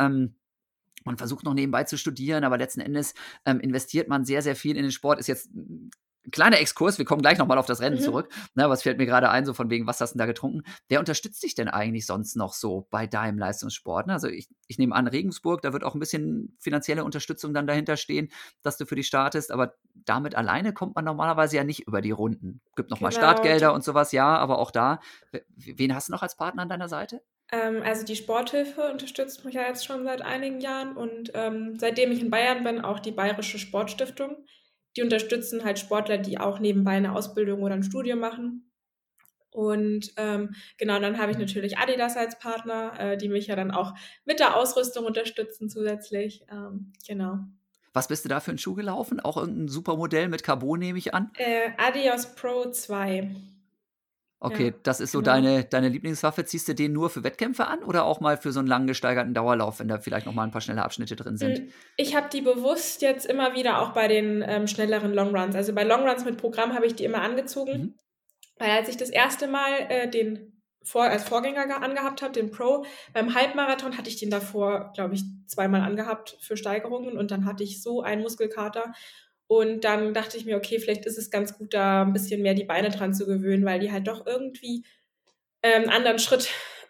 man versucht noch nebenbei zu studieren, aber letzten Endes investiert man sehr, sehr viel in den Sport. Ist jetzt ein kleiner Exkurs, wir kommen gleich nochmal auf das Rennen zurück. Na, was fällt mir gerade ein, so von wegen, was hast du denn da getrunken? Wer unterstützt dich denn eigentlich sonst noch so bei deinem Leistungssport? Ne? Also ich nehme an, Regensburg, da wird auch ein bisschen finanzielle Unterstützung dann dahinter stehen, dass du für die startest, aber damit alleine kommt man normalerweise ja nicht über die Runden. Gibt nochmal Startgelder und sowas, ja, aber auch da, wen hast du noch als Partner an deiner Seite? Also die Sporthilfe unterstützt mich ja jetzt schon seit einigen Jahren und seitdem ich in Bayern bin, auch die Bayerische Sportstiftung. Die unterstützen halt Sportler, die auch nebenbei eine Ausbildung oder ein Studium machen. Und genau, dann habe ich natürlich Adidas als Partner, die mich ja dann auch mit der Ausrüstung unterstützen zusätzlich. Genau. Was bist du da für einen Schuh gelaufen? Auch irgendein Supermodell mit Carbon, nehme ich an? Adios Pro 2. Okay, Ja, das ist so genau. deine Lieblingswaffe. Ziehst du den nur für Wettkämpfe an oder auch mal für so einen lang gesteigerten Dauerlauf, wenn da vielleicht noch mal ein paar schnelle Abschnitte drin sind? Ich habe die bewusst jetzt immer wieder auch bei den schnelleren Longruns. Also bei Longruns mit Programm habe ich die immer angezogen. Weil als ich das erste Mal den als Vorgänger angehabt habe, den Pro, beim Halbmarathon hatte ich den davor, glaube ich, 2-mal angehabt für Steigerungen und dann hatte ich so einen Muskelkater. Und dann dachte ich mir, okay, vielleicht ist es ganz gut, da ein bisschen mehr die Beine dran zu gewöhnen, weil die halt doch irgendwie einen anderen Schritt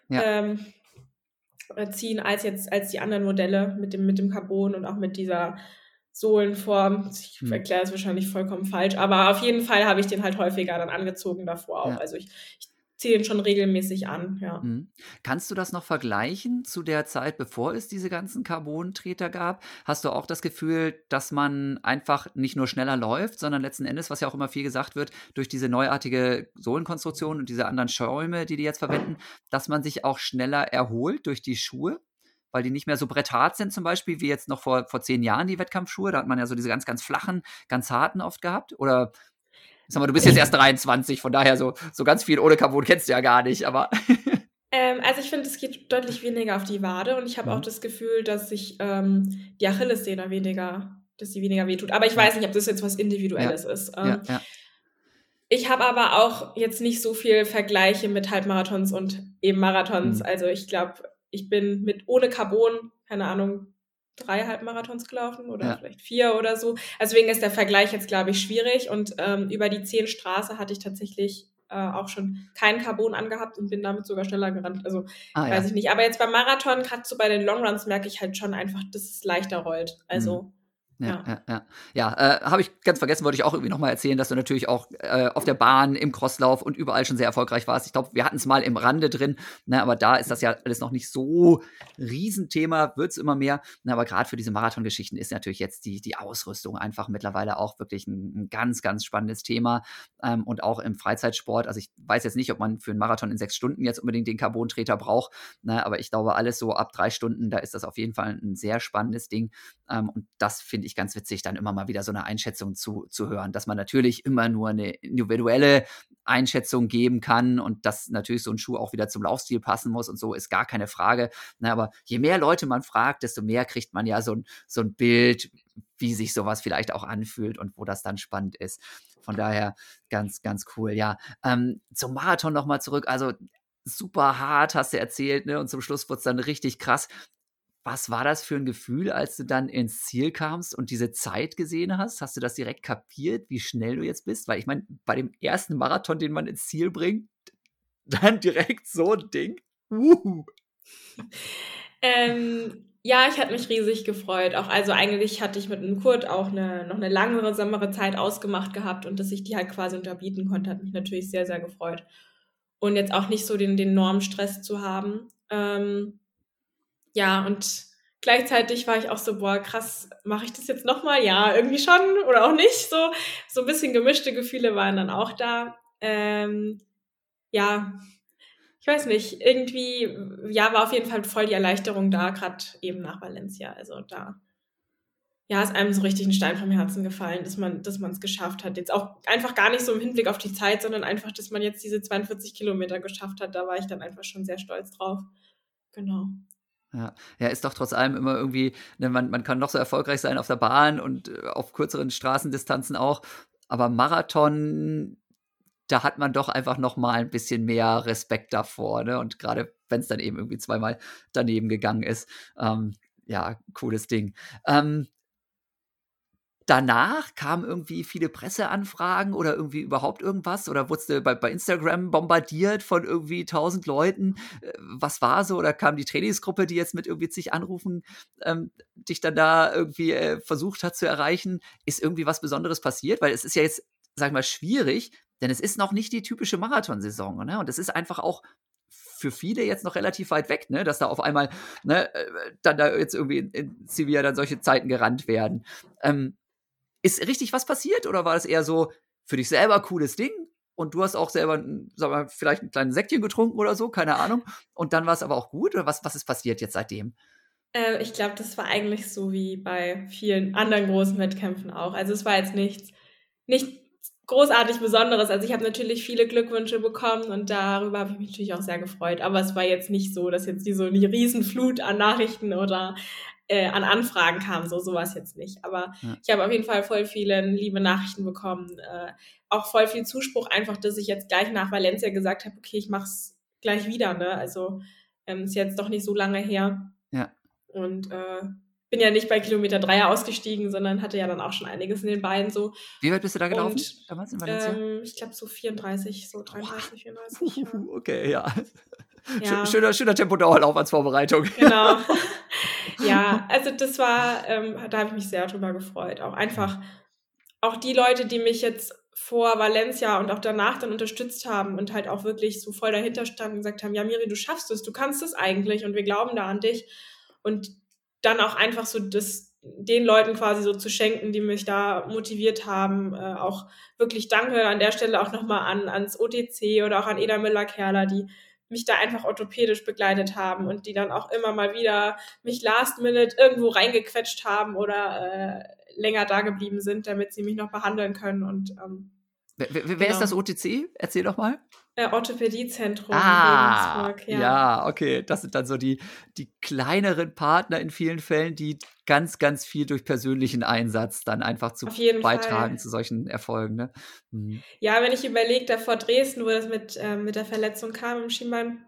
ziehen als die anderen Modelle mit dem Carbon und auch mit dieser Sohlenform. Ich erkläre es wahrscheinlich vollkommen falsch, aber auf jeden Fall habe ich den halt häufiger dann angezogen davor auch. Also ich ziehe ihn schon regelmäßig an, ja. Kannst du das noch vergleichen zu der Zeit, bevor es diese ganzen Carbon-Treter gab? Hast du auch das Gefühl, dass man einfach nicht nur schneller läuft, sondern letzten Endes, was ja auch immer viel gesagt wird, durch diese neuartige Sohlenkonstruktion und diese anderen Schäume, die jetzt verwenden, dass man sich auch schneller erholt durch die Schuhe? Weil die nicht mehr so bretthart sind zum Beispiel, wie jetzt noch vor 10 Jahren die Wettkampfschuhe. Da hat man ja so diese ganz, ganz flachen, ganz harten oft gehabt. Oder, sag mal, du bist jetzt erst 23, von daher so ganz viel ohne Carbon kennst du ja gar nicht, aber... Also ich finde, es geht deutlich weniger auf die Wade und ich habe auch das Gefühl, dass sich die Achillessehne weniger dass sie weniger wehtut. Aber ich weiß nicht, ob das jetzt was Individuelles ist. Ja. Ich habe aber auch jetzt nicht so viel Vergleiche mit Halbmarathons und eben Marathons. Also ich glaube, ich bin ohne Carbon, keine Ahnung, 3 Halbmarathons gelaufen oder vielleicht 4 oder so. Deswegen ist der Vergleich jetzt, glaube ich, schwierig. Und über die 10 Straße hatte ich tatsächlich auch schon kein Carbon angehabt und bin damit sogar schneller gerannt. Also weiß ich nicht. Aber jetzt beim Marathon, gerade so bei den Longruns, merke ich halt schon einfach, dass es leichter rollt. Also habe ich ganz vergessen, wollte ich auch irgendwie nochmal erzählen, dass du natürlich auch auf der Bahn, im Crosslauf und überall schon sehr erfolgreich warst. Ich glaube, wir hatten es mal im Rande drin, ne, aber da ist das ja alles noch nicht so Riesenthema, wird es immer mehr. Ne, aber gerade für diese Marathongeschichten ist natürlich jetzt die Ausrüstung einfach mittlerweile auch wirklich ein ganz, ganz spannendes Thema. Und auch im Freizeitsport. Also ich weiß jetzt nicht, ob man für einen Marathon in 6 Stunden jetzt unbedingt den Carbontreter braucht, ne, aber ich glaube, alles so ab 3 Stunden, da ist das auf jeden Fall ein sehr spannendes Ding. Und das finde ich ganz witzig, dann immer mal wieder so eine Einschätzung zu hören, dass man natürlich immer nur eine individuelle Einschätzung geben kann und dass natürlich so ein Schuh auch wieder zum Laufstil passen muss und so, ist gar keine Frage. Na, aber je mehr Leute man fragt, desto mehr kriegt man ja so ein Bild, wie sich sowas vielleicht auch anfühlt und wo das dann spannend ist. Von daher ganz, ganz cool. Ja, zum Marathon nochmal zurück. Also super hart, hast du erzählt, ne? Und zum Schluss wurde es dann richtig krass. Was war das für ein Gefühl, als du dann ins Ziel kamst und diese Zeit gesehen hast? Hast du das direkt kapiert, wie schnell du jetzt bist? Weil ich meine, bei dem ersten Marathon, den man ins Ziel bringt, dann direkt so ein Ding. Ja, ich hatte mich riesig gefreut. Auch also eigentlich hatte ich mit dem Kurt auch noch eine langsamere Zeit ausgemacht gehabt und dass ich die halt quasi unterbieten konnte, hat mich natürlich sehr, sehr gefreut. Und jetzt auch nicht so den enormen Stress zu haben. Ja, und gleichzeitig war ich auch so, boah, krass, mache ich das jetzt nochmal? Ja, irgendwie schon oder auch nicht. So ein bisschen gemischte Gefühle waren dann auch da. Ja, ich weiß nicht, irgendwie, ja, war auf jeden Fall voll die Erleichterung da, gerade eben nach Valencia. Also da, ja, ist einem so richtig ein Stein vom Herzen gefallen, dass man es geschafft hat. Jetzt auch einfach gar nicht so im Hinblick auf die Zeit, sondern einfach, dass man jetzt diese 42 Kilometer geschafft hat. Da war ich dann einfach schon sehr stolz drauf. Genau. Ja, ist doch trotz allem immer irgendwie, ne, man kann noch so erfolgreich sein auf der Bahn und auf kürzeren Straßendistanzen auch, aber Marathon, da hat man doch einfach noch mal ein bisschen mehr Respekt davor, ne? Und gerade wenn es dann eben irgendwie zweimal daneben gegangen ist, ja, cooles Ding. Danach kamen irgendwie viele Presseanfragen oder irgendwie überhaupt irgendwas? Oder wurdest du bei Instagram bombardiert von irgendwie 1000 Leuten? Was war so? Oder kam die Trainingsgruppe, die jetzt mit irgendwie zig Anrufen dich dann da irgendwie versucht hat zu erreichen? Ist irgendwie was Besonderes passiert? Weil es ist ja jetzt, sag ich mal, schwierig, denn es ist noch nicht die typische Marathonsaison, ne? Und es ist einfach auch für viele jetzt noch relativ weit weg, ne? Dass da auf einmal, ne, dann da jetzt irgendwie in Sevilla dann solche Zeiten gerannt werden. Ist richtig was passiert oder war das eher so für dich selber cooles Ding und du hast auch selber, sag mal, vielleicht ein kleines Säckchen getrunken oder so, keine Ahnung, und dann war es aber auch gut oder was ist passiert jetzt seitdem? Ich glaube, das war eigentlich so wie bei vielen anderen großen Wettkämpfen auch. Also es war jetzt nicht großartig Besonderes. Also ich habe natürlich viele Glückwünsche bekommen und darüber habe ich mich natürlich auch sehr gefreut. Aber es war jetzt nicht so, dass jetzt so eine Riesenflut an Nachrichten oder an Anfragen kam. So war es jetzt nicht. Aber ich habe auf jeden Fall voll viele liebe Nachrichten bekommen. Auch voll viel Zuspruch, einfach, dass ich jetzt gleich nach Valencia gesagt habe, okay, ich mache es gleich wieder. Ne? Also ist jetzt doch nicht so lange her. Ja. Und bin ja nicht bei Kilometer 3 ausgestiegen, sondern hatte ja dann auch schon einiges in den Beinen so. Wie weit bist du da gelaufen damals in Valencia? Ich glaube so 34, so 33, 34. Ja. Okay, ja. Schöner Tempodauerlauf als Vorbereitung. Genau. Ja, also das war, da habe ich mich sehr drüber gefreut. Auch einfach, auch die Leute, die mich jetzt vor Valencia und auch danach dann unterstützt haben und halt auch wirklich so voll dahinter standen und gesagt haben, ja Miri, du schaffst es, du kannst es eigentlich und wir glauben da an dich. Und dann auch einfach so den Leuten quasi so zu schenken, die mich da motiviert haben. Auch wirklich danke an der Stelle auch nochmal ans OTC oder auch an Eda Müller-Kerler, die mich da einfach orthopädisch begleitet haben und die dann auch immer mal wieder mich last minute irgendwo reingequetscht haben oder länger da geblieben sind, damit sie mich noch behandeln können. Und Wer ist das OTC? Erzähl doch mal. Orthopädiezentrum Regensburg, ja. Ja, okay. Das sind dann so die kleineren Partner in vielen Fällen, die ganz, ganz viel durch persönlichen Einsatz dann einfach beitragen zu solchen Erfolgen. Ne? Mhm. Ja, wenn ich überlege, da vor Dresden, wo das mit der Verletzung kam im Schienbein,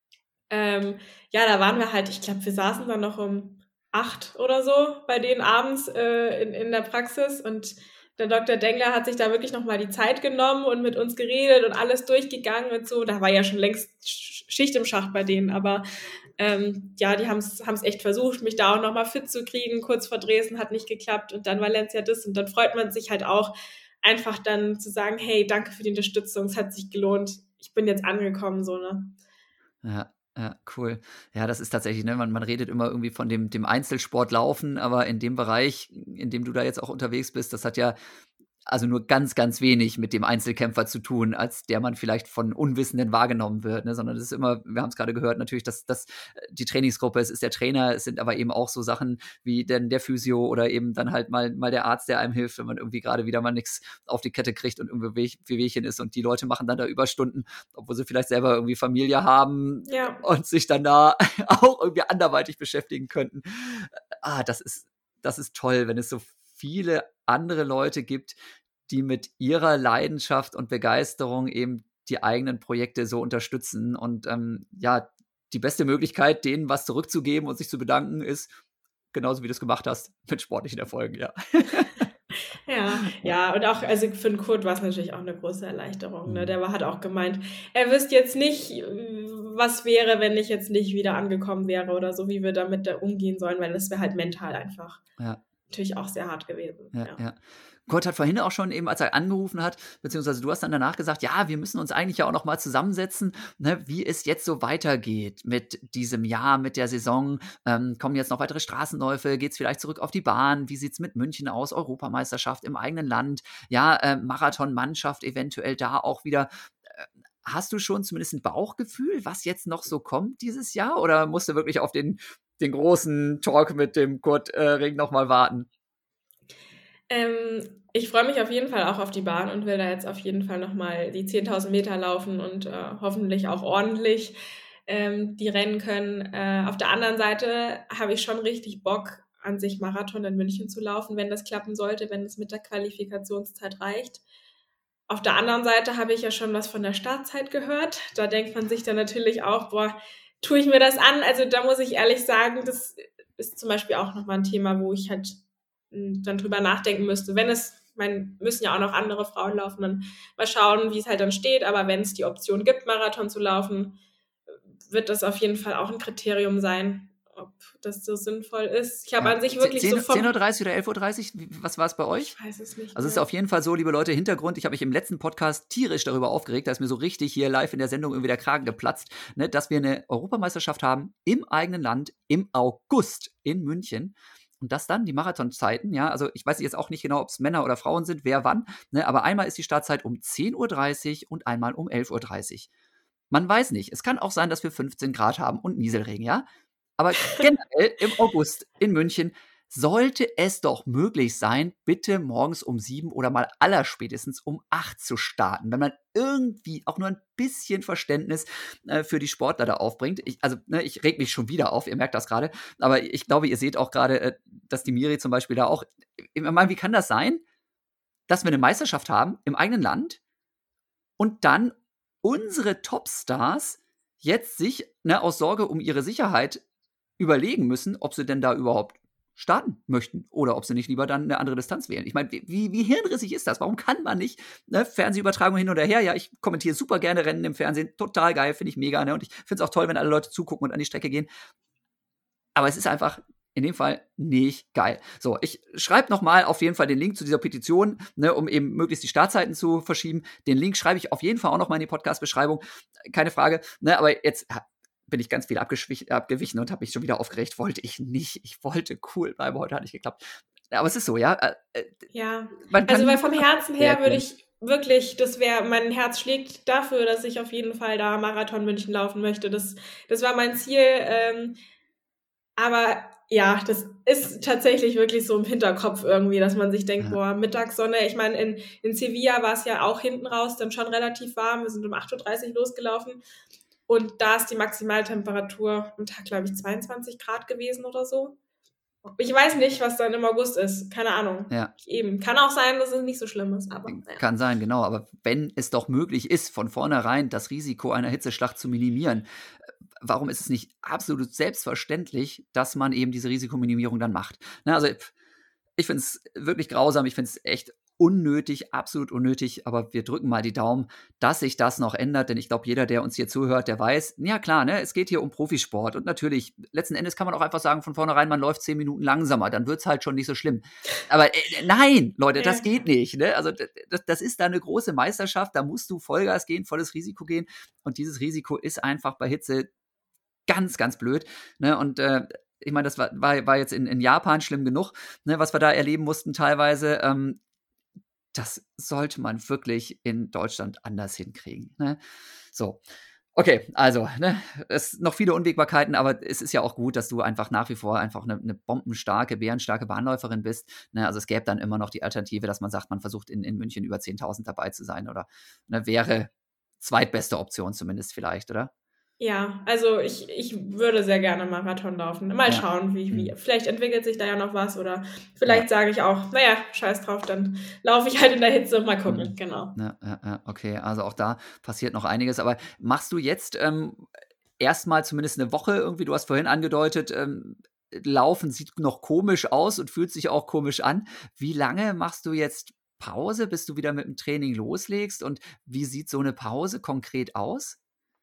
da waren wir halt, ich glaube, wir saßen dann noch um 8 oder so bei denen abends in der Praxis und der Dr. Dengler hat sich da wirklich nochmal die Zeit genommen und mit uns geredet und alles durchgegangen und so. Da war ja schon längst Schicht im Schacht bei denen, aber die haben es echt versucht, mich da auch nochmal fit zu kriegen. Kurz vor Dresden hat nicht geklappt und dann Valencia das und dann freut man sich halt auch einfach dann zu sagen, hey, danke für die Unterstützung, es hat sich gelohnt, ich bin jetzt angekommen, so, ne? Ja, cool. Ja, das ist tatsächlich, ne, man redet immer irgendwie von dem Einzelsport Laufen, aber in dem Bereich, in dem du da jetzt auch unterwegs bist, das hat ja also nur ganz, ganz wenig mit dem Einzelkämpfer zu tun, als der man vielleicht von Unwissenden wahrgenommen wird, ne? Sondern es ist immer, wir haben es gerade gehört, natürlich, dass die Trainingsgruppe, es ist der Trainer, es sind aber eben auch so Sachen wie der Physio oder eben dann halt mal der Arzt, der einem hilft, wenn man irgendwie gerade wieder mal nichts auf die Kette kriegt und irgendwie Wehwehchen ist und die Leute machen dann da Überstunden, obwohl sie vielleicht selber irgendwie Familie haben und sich dann da auch irgendwie anderweitig beschäftigen könnten. Das ist toll, wenn es so viele andere Leute gibt, die mit ihrer Leidenschaft und Begeisterung eben die eigenen Projekte so unterstützen. Und die beste Möglichkeit, denen was zurückzugeben und sich zu bedanken, ist, genauso wie du es gemacht hast, mit sportlichen Erfolgen, ja. Ja, und auch, also für den Kurt war es natürlich auch eine große Erleichterung. Ne? Der hat auch gemeint, er wüsste jetzt nicht, was wäre, wenn ich jetzt nicht wieder angekommen wäre oder so, wie wir damit umgehen sollen, weil das wäre halt mental einfach natürlich auch sehr hart gewesen. Ja. Kurt hat vorhin auch schon eben, als er angerufen hat, beziehungsweise du hast dann danach gesagt, ja, wir müssen uns eigentlich ja auch noch mal zusammensetzen, ne, wie es jetzt so weitergeht mit diesem Jahr, mit der Saison. Kommen jetzt noch weitere Straßenläufe? Geht es vielleicht zurück auf die Bahn? Wie sieht es mit München aus? Europameisterschaft im eigenen Land? Ja, Marathonmannschaft eventuell da auch wieder. Hast du schon zumindest ein Bauchgefühl, was jetzt noch so kommt dieses Jahr? Oder musst du wirklich auf den großen Talk mit dem Kurt Ring noch mal warten? Ich freue mich auf jeden Fall auch auf die Bahn und will da jetzt auf jeden Fall nochmal die 10.000 Meter laufen und hoffentlich auch ordentlich die rennen können. Auf der anderen Seite habe ich schon richtig Bock, an sich Marathon in München zu laufen, wenn das klappen sollte, wenn es mit der Qualifikationszeit reicht. Auf der anderen Seite habe ich ja schon was von der Startzeit gehört. Da denkt man sich dann natürlich auch, tue ich mir das an? Also da muss ich ehrlich sagen, das ist zum Beispiel auch nochmal ein Thema, wo ich halt dann drüber nachdenken müsste. Müssen ja auch noch andere Frauen laufen, dann mal schauen, wie es halt dann steht. Aber wenn es die Option gibt, Marathon zu laufen, wird das auf jeden Fall auch ein Kriterium sein, ob das so sinnvoll ist. Ich habe an sich wirklich 10.30 Uhr oder 11.30 Uhr? Was war es bei euch? Ich weiß es nicht. Also es ist auf jeden Fall so, liebe Leute, Hintergrund, ich habe mich im letzten Podcast tierisch darüber aufgeregt, da ist mir so richtig hier live in der Sendung irgendwie der Kragen geplatzt, ne, dass wir eine Europameisterschaft haben im eigenen Land im August in München. Und das dann, die Marathonzeiten, ja, also ich weiß jetzt auch nicht genau, ob es Männer oder Frauen sind, wer wann, ne, aber einmal ist die Startzeit um 10.30 Uhr und einmal um 11.30 Uhr. Man weiß nicht, es kann auch sein, dass wir 15 Grad haben und Nieselregen, ja. Aber generell im August in München sollte es doch möglich sein, bitte morgens um 7 oder mal allerspätestens um 8 zu starten, wenn man irgendwie auch nur ein bisschen Verständnis für die Sportler da aufbringt. Ich reg mich schon wieder auf, ihr merkt das gerade, aber ich glaube, ihr seht auch gerade, dass die Miri zum Beispiel da auch, ich meine, wie kann das sein, dass wir eine Meisterschaft haben im eigenen Land und dann unsere Topstars jetzt sich aus Sorge um ihre Sicherheit überlegen müssen, ob sie denn da überhaupt starten möchten oder ob sie nicht lieber dann eine andere Distanz wählen. Ich meine, wie hirnrissig ist das? Warum kann man nicht, ne, Fernsehübertragung hin oder her? Ja, ich kommentiere super gerne Rennen im Fernsehen, total geil, finde ich mega, ne? Und ich finde es auch toll, wenn alle Leute zugucken und an die Strecke gehen. Aber es ist einfach in dem Fall nicht geil. So, ich schreibe nochmal auf jeden Fall den Link zu dieser Petition, ne, um eben möglichst die Startzeiten zu verschieben. Den Link schreibe ich auf jeden Fall auch nochmal in die Podcast-Beschreibung. Keine Frage. Ne, aber jetzt bin ich ganz viel abgewichen und habe mich schon wieder aufgeregt. Wollte ich nicht. Ich wollte cool bleiben. Heute hat nicht geklappt. Aber es ist so, ja. Ja, also weil vom Herzen her würde ich wirklich, mein Herz schlägt dafür, dass ich auf jeden Fall da Marathon München laufen möchte. Das war mein Ziel. Aber ja, das ist tatsächlich wirklich so im Hinterkopf irgendwie, dass man sich denkt, boah, Mittagssonne. Ich meine, in Sevilla war es ja auch hinten raus dann schon relativ warm. Wir sind um 8:30 Uhr losgelaufen. Und da ist die Maximaltemperatur am Tag, glaube ich, 22 Grad gewesen oder so. Ich weiß nicht, was dann im August ist. Keine Ahnung. Ja. Eben. Kann auch sein, dass es nicht so schlimm ist. Aber, ja. Kann sein, genau. Aber wenn es doch möglich ist, von vornherein das Risiko einer Hitzeschlacht zu minimieren, warum ist es nicht absolut selbstverständlich, dass man eben diese Risikominimierung dann macht? Ne, also ich finde es wirklich grausam. Ich finde es echt unnötig, absolut unnötig, aber wir drücken mal die Daumen, dass sich das noch ändert, denn ich glaube, jeder, der uns hier zuhört, der weiß, ja klar, ne, es geht hier um Profisport und natürlich, letzten Endes kann man auch einfach sagen, von vornherein, man läuft 10 Minuten langsamer, dann wird's halt schon nicht so schlimm. Aber nein, Leute, das geht nicht, ne? Also das ist da eine große Meisterschaft, da musst du Vollgas gehen, volles Risiko gehen und dieses Risiko ist einfach bei Hitze ganz, ganz blöd, ne? Und ich meine, das war jetzt in Japan schlimm genug, ne, was wir da erleben mussten teilweise. Das sollte man wirklich in Deutschland anders hinkriegen. Ne? So, okay, also, ne, es noch viele Unwägbarkeiten, aber es ist ja auch gut, dass du einfach nach wie vor einfach eine bombenstarke, bärenstarke Bahnläuferin bist. Ne? Also es gäbe dann immer noch die Alternative, dass man sagt, man versucht in München über 10.000 dabei zu sein oder ne, wäre zweitbeste Option zumindest vielleicht, oder? Ja, also ich würde sehr gerne Marathon laufen. Mal schauen, wie. Vielleicht entwickelt sich da ja noch was oder vielleicht sage ich auch, naja, scheiß drauf, dann laufe ich halt in der Hitze und mal gucken, genau. Ja, okay, also auch da passiert noch einiges. Aber machst du jetzt erstmal zumindest eine Woche irgendwie, du hast vorhin angedeutet, Laufen sieht noch komisch aus und fühlt sich auch komisch an. Wie lange machst du jetzt Pause, bis du wieder mit dem Training loslegst und wie sieht so eine Pause konkret aus?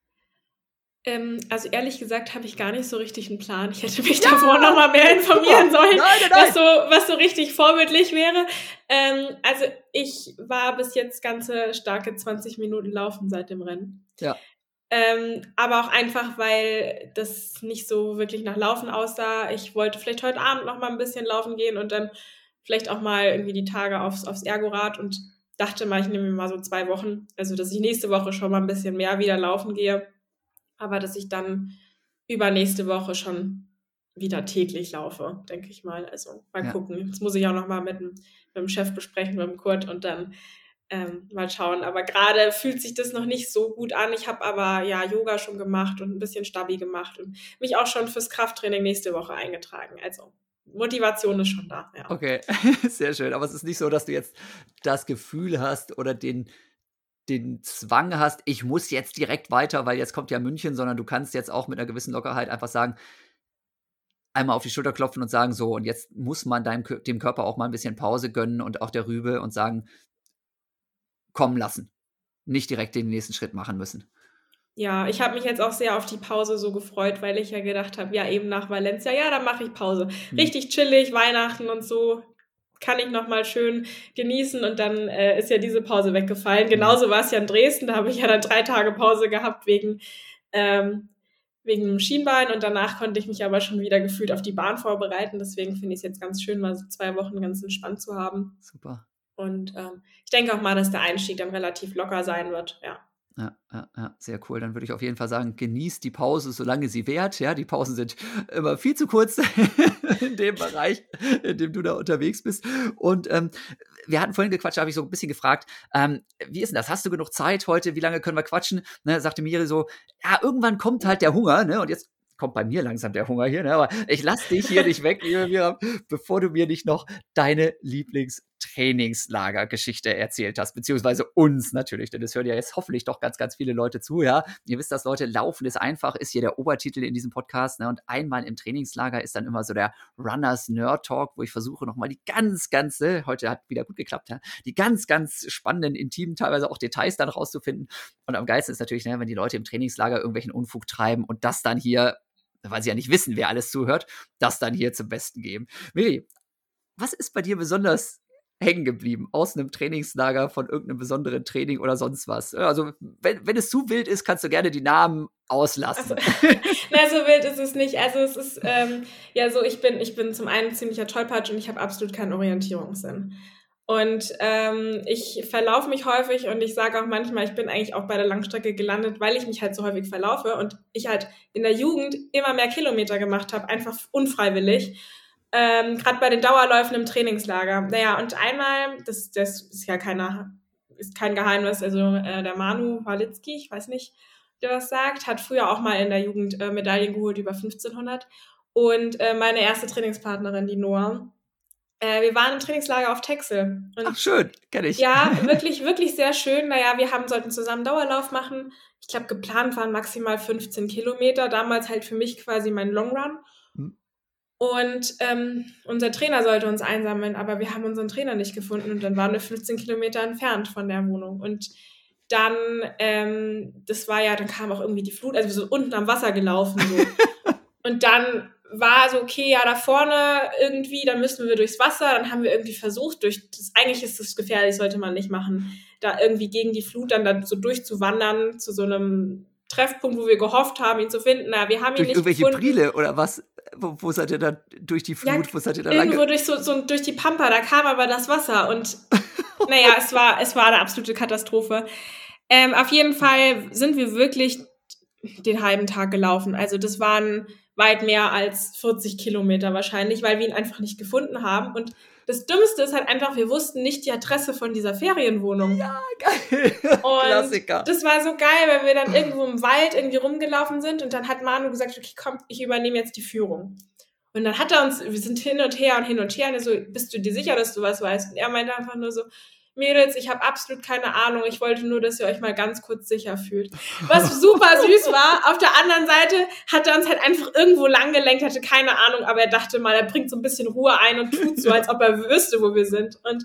Also ehrlich gesagt habe ich gar nicht so richtig einen Plan. Ich hätte mich davor noch mal mehr informieren sollen, was so richtig vorbildlich wäre. Also ich war bis jetzt ganze starke 20 Minuten laufen seit dem Rennen. Ja. Aber auch einfach, weil das nicht so wirklich nach Laufen aussah. Ich wollte vielleicht heute Abend noch mal ein bisschen laufen gehen und dann vielleicht auch mal irgendwie die Tage aufs Ergorad und dachte mal, ich nehme mir mal so 2 Wochen. Also dass ich nächste Woche schon mal ein bisschen mehr wieder laufen gehe. Aber dass ich dann übernächste Woche schon wieder täglich laufe, denke ich mal. Also mal gucken. Das muss ich auch noch mal mit dem Chef besprechen, mit dem Kurt und dann mal schauen. Aber gerade fühlt sich das noch nicht so gut an. Ich habe aber ja Yoga schon gemacht und ein bisschen Stabi gemacht und mich auch schon fürs Krafttraining nächste Woche eingetragen. Also Motivation ist schon da. Ja. Okay, sehr schön. Aber es ist nicht so, dass du jetzt das Gefühl hast oder den Zwang hast, ich muss jetzt direkt weiter, weil jetzt kommt ja München, sondern du kannst jetzt auch mit einer gewissen Lockerheit einfach sagen, einmal auf die Schulter klopfen und sagen, so, und jetzt muss man dem Körper auch mal ein bisschen Pause gönnen und auch der Rübe und sagen, kommen lassen. Nicht direkt den nächsten Schritt machen müssen. Ja, ich habe mich jetzt auch sehr auf die Pause so gefreut, weil ich ja gedacht habe, ja, eben nach Valencia, ja, dann mache ich Pause. Richtig chillig, Weihnachten und so. Kann ich noch mal schön genießen und dann ist ja diese Pause weggefallen. Genauso war es ja in Dresden, da habe ich ja dann 3 Tage Pause gehabt wegen dem Schienbein und danach konnte ich mich aber schon wieder gefühlt auf die Bahn vorbereiten. Deswegen finde ich es jetzt ganz schön, mal so 2 Wochen ganz entspannt zu haben. Super. Und ich denke auch mal, dass der Einstieg dann relativ locker sein wird, ja. Ja, sehr cool. Dann würde ich auf jeden Fall sagen, genießt die Pause, solange sie währt. Ja, die Pausen sind immer viel zu kurz in dem Bereich, in dem du da unterwegs bist. Und wir hatten vorhin gequatscht, da habe ich so ein bisschen gefragt, wie ist denn das? Hast du genug Zeit heute? Wie lange können wir quatschen? Ne, sagte Miri so, ja, irgendwann kommt halt der Hunger, ne? Und jetzt kommt bei mir langsam der Hunger hier, ne? Aber ich lass dich hier nicht weg, liebe Mira, bevor du mir nicht noch deine Lieblingstrainingslager-Geschichte erzählt hast, beziehungsweise uns natürlich, denn es hören ja jetzt hoffentlich doch ganz, ganz viele Leute zu, ja. Ihr wisst das, Leute, Laufen ist einfach, ist hier der Obertitel in diesem Podcast, ne? Und einmal im Trainingslager ist dann immer so der Runners Nerd Talk, wo ich versuche nochmal die heute hat wieder gut geklappt, ja, die ganz, ganz spannenden, intimen, teilweise auch Details dann rauszufinden. Und am geilsten ist natürlich, ne, wenn die Leute im Trainingslager irgendwelchen Unfug treiben und das dann hier, weil sie ja nicht wissen, wer alles zuhört, das dann hier zum Besten geben. Miri, was ist bei dir besonders hängen geblieben aus einem Trainingslager von irgendeinem besonderen Training oder sonst was? Also, wenn es zu wild ist, kannst du gerne die Namen auslassen. Na, so wild ist es nicht. Also, es ist, ja, so, ich bin zum einen ziemlicher Tollpatsch und ich habe absolut keinen Orientierungssinn. Und ich verlaufe mich häufig und ich sage auch manchmal, ich bin eigentlich auch bei der Langstrecke gelandet, weil ich mich halt so häufig verlaufe und ich halt in der Jugend immer mehr Kilometer gemacht habe, einfach unfreiwillig. Gerade bei den Dauerläufen im Trainingslager. Naja, und einmal, das ist ja ist kein Geheimnis, also der Manu Walitzki, ich weiß nicht, der was sagt, hat früher auch mal in der Jugend Medaillen geholt über 1500. Und meine erste Trainingspartnerin, die Noah, wir waren im Trainingslager auf Texel. Und Ach, schön, kenne ich. ja, wirklich, wirklich sehr schön. Naja, sollten zusammen Dauerlauf machen. Ich glaube, geplant waren maximal 15 Kilometer. Damals halt für mich quasi mein Long Run. Und unser Trainer sollte uns einsammeln, aber wir haben unseren Trainer nicht gefunden und dann waren wir 15 Kilometer entfernt von der Wohnung. Und dann, dann kam auch irgendwie die Flut, also wir sind unten am Wasser gelaufen. So. Und dann war so, okay, ja, da vorne irgendwie, dann müssen wir durchs Wasser. Dann haben wir irgendwie versucht, eigentlich ist das gefährlich, sollte man nicht machen, da irgendwie gegen die Flut dann so durchzuwandern zu so einem Treffpunkt, wo wir gehofft haben, ihn zu finden. Na, wir haben ihn nicht irgendwelche gefunden. Prile oder was? Wo seid ihr da durch die Flut? Ja, wo seid ihr da lange? irgendwo durch die Pampa, da kam aber das Wasser und naja, es war eine absolute Katastrophe. Auf jeden Fall sind wir wirklich den halben Tag gelaufen. Also das waren weit mehr als 40 Kilometer wahrscheinlich, weil wir ihn einfach nicht gefunden haben. Und das Dümmste ist halt einfach, wir wussten nicht die Adresse von dieser Ferienwohnung. Ja, geil. Und Klassiker. das war so geil, weil wir dann irgendwo im Wald irgendwie rumgelaufen sind und dann hat Manu gesagt, okay, komm, ich übernehme jetzt die Führung. Und dann wir sind hin und her. Und er so, bist du dir sicher, dass du was weißt? Und er meinte einfach nur so, Mädels, ich habe absolut keine Ahnung, ich wollte nur, dass ihr euch mal ganz kurz sicher fühlt. Was super süß war, auf der anderen Seite hat er uns halt einfach irgendwo langgelenkt, hatte keine Ahnung, aber er dachte mal, er bringt so ein bisschen Ruhe ein und tut so, als ob er wüsste, wo wir sind. Und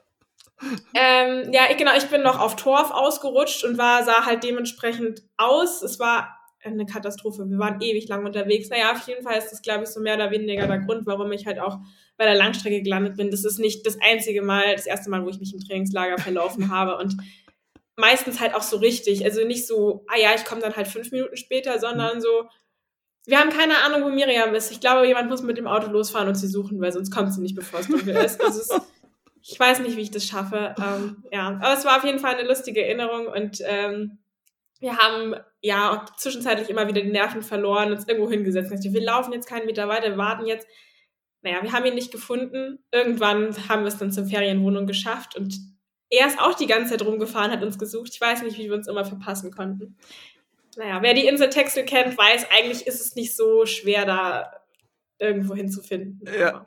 ich bin noch auf Torf ausgerutscht und sah halt dementsprechend aus. Es war eine Katastrophe. Wir waren ewig lang unterwegs. Naja, auf jeden Fall ist das, glaube ich, so mehr oder weniger der Grund, warum ich halt auch bei der Langstrecke gelandet bin. Das ist nicht das erste Mal, wo ich mich im Trainingslager verlaufen habe und meistens halt auch so richtig. Also nicht so, ich komme dann halt 5 Minuten später, sondern so, wir haben keine Ahnung, wo Miriam ist. Ich glaube, jemand muss mit dem Auto losfahren und sie suchen, weil sonst kommt sie nicht, bevor es dunkel ist. Ich weiß nicht, wie ich das schaffe. Aber es war auf jeden Fall eine lustige Erinnerung und wir haben ja zwischenzeitlich immer wieder die Nerven verloren, uns irgendwo hingesetzt. Wir laufen jetzt keinen Meter weiter, wir warten jetzt. Naja, wir haben ihn nicht gefunden. Irgendwann haben wir es dann zur Ferienwohnung geschafft und er ist auch die ganze Zeit rumgefahren, hat uns gesucht. Ich weiß nicht, wie wir uns immer verpassen konnten. Naja, wer die Insel Texel kennt, weiß, eigentlich ist es nicht so schwer, da irgendwo hinzufinden. Ja.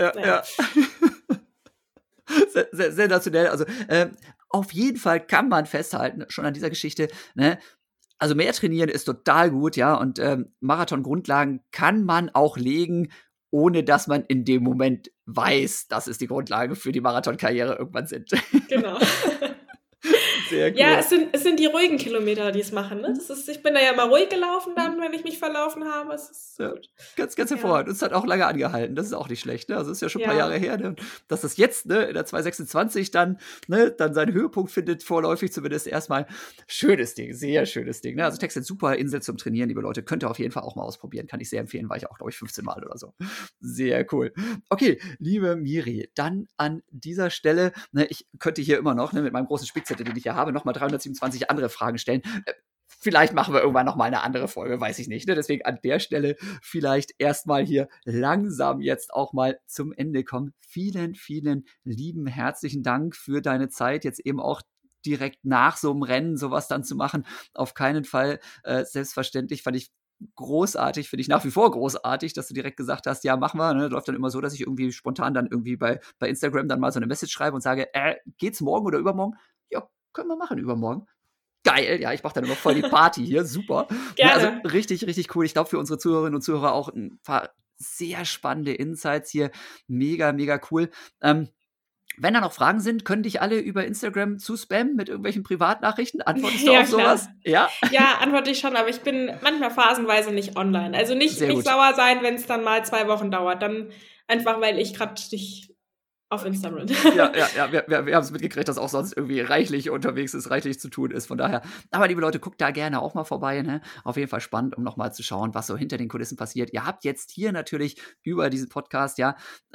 Sehr sensationell. Also auf jeden Fall kann man festhalten, schon an dieser Geschichte, ne? Also mehr trainieren ist total gut, ja, und Marathon-Grundlagen kann man auch legen, ohne dass man in dem Moment weiß, dass es die Grundlage für die Marathonkarriere irgendwann sind. Genau. Sehr cool. Ja, es sind die ruhigen Kilometer, die es machen. Ne? Ich bin da ja mal ruhig gelaufen dann, wenn ich mich verlaufen habe. Es ist gut. Ganz hervorragend. Und es hat auch lange angehalten. Das ist auch nicht schlecht. Ne? Also es ist ja schon ein paar Jahre her. Ne? Dass das jetzt in der 226 dann seinen Höhepunkt findet, vorläufig zumindest erstmal. Schönes Ding, sehr schönes Ding. Ne? Also Texel, super Insel zum Trainieren, liebe Leute. Könnt ihr auf jeden Fall auch mal ausprobieren. Kann ich sehr empfehlen, war ich auch, glaube ich, 15 Mal oder so. Sehr cool. Okay, liebe Miri, dann an dieser Stelle, ich könnte hier immer noch mit meinem großen Spickzettel, den ich hier habe, nochmal 327 andere Fragen stellen. Vielleicht machen wir irgendwann nochmal eine andere Folge, weiß ich nicht. Ne? Deswegen an der Stelle vielleicht erstmal hier langsam jetzt auch mal zum Ende kommen. Vielen, vielen lieben herzlichen Dank für deine Zeit, jetzt eben auch direkt nach so einem Rennen sowas dann zu machen. Auf keinen Fall selbstverständlich, fand ich großartig, finde ich nach wie vor großartig, dass du direkt gesagt hast, ja, machen wir. Ne? Läuft dann immer so, dass ich irgendwie spontan dann irgendwie bei Instagram dann mal so eine Message schreibe und sage, geht's morgen oder übermorgen? Ja, können wir machen übermorgen. Geil, ja, ich mache dann immer voll die Party hier, super. Gerne. Also richtig, richtig cool. Ich glaube, für unsere Zuhörerinnen und Zuhörer auch ein paar sehr spannende Insights hier. Mega, mega cool. Wenn da noch Fragen sind, können dich alle über Instagram zuspammen mit irgendwelchen Privatnachrichten? Antwortest du auf sowas? Ja? Ja, antworte ich schon, aber ich bin manchmal phasenweise nicht online. Also nicht sauer sein, wenn es dann mal 2 Wochen dauert. Dann einfach, weil ich gerade nicht auf Instagram. Ja, wir haben es mitgekriegt, dass auch sonst irgendwie reichlich unterwegs ist, reichlich zu tun ist. Von daher, aber liebe Leute, guckt da gerne auch mal vorbei. Ne? Auf jeden Fall spannend, um nochmal zu schauen, was so hinter den Kulissen passiert. Ihr habt jetzt hier natürlich über diesen Podcast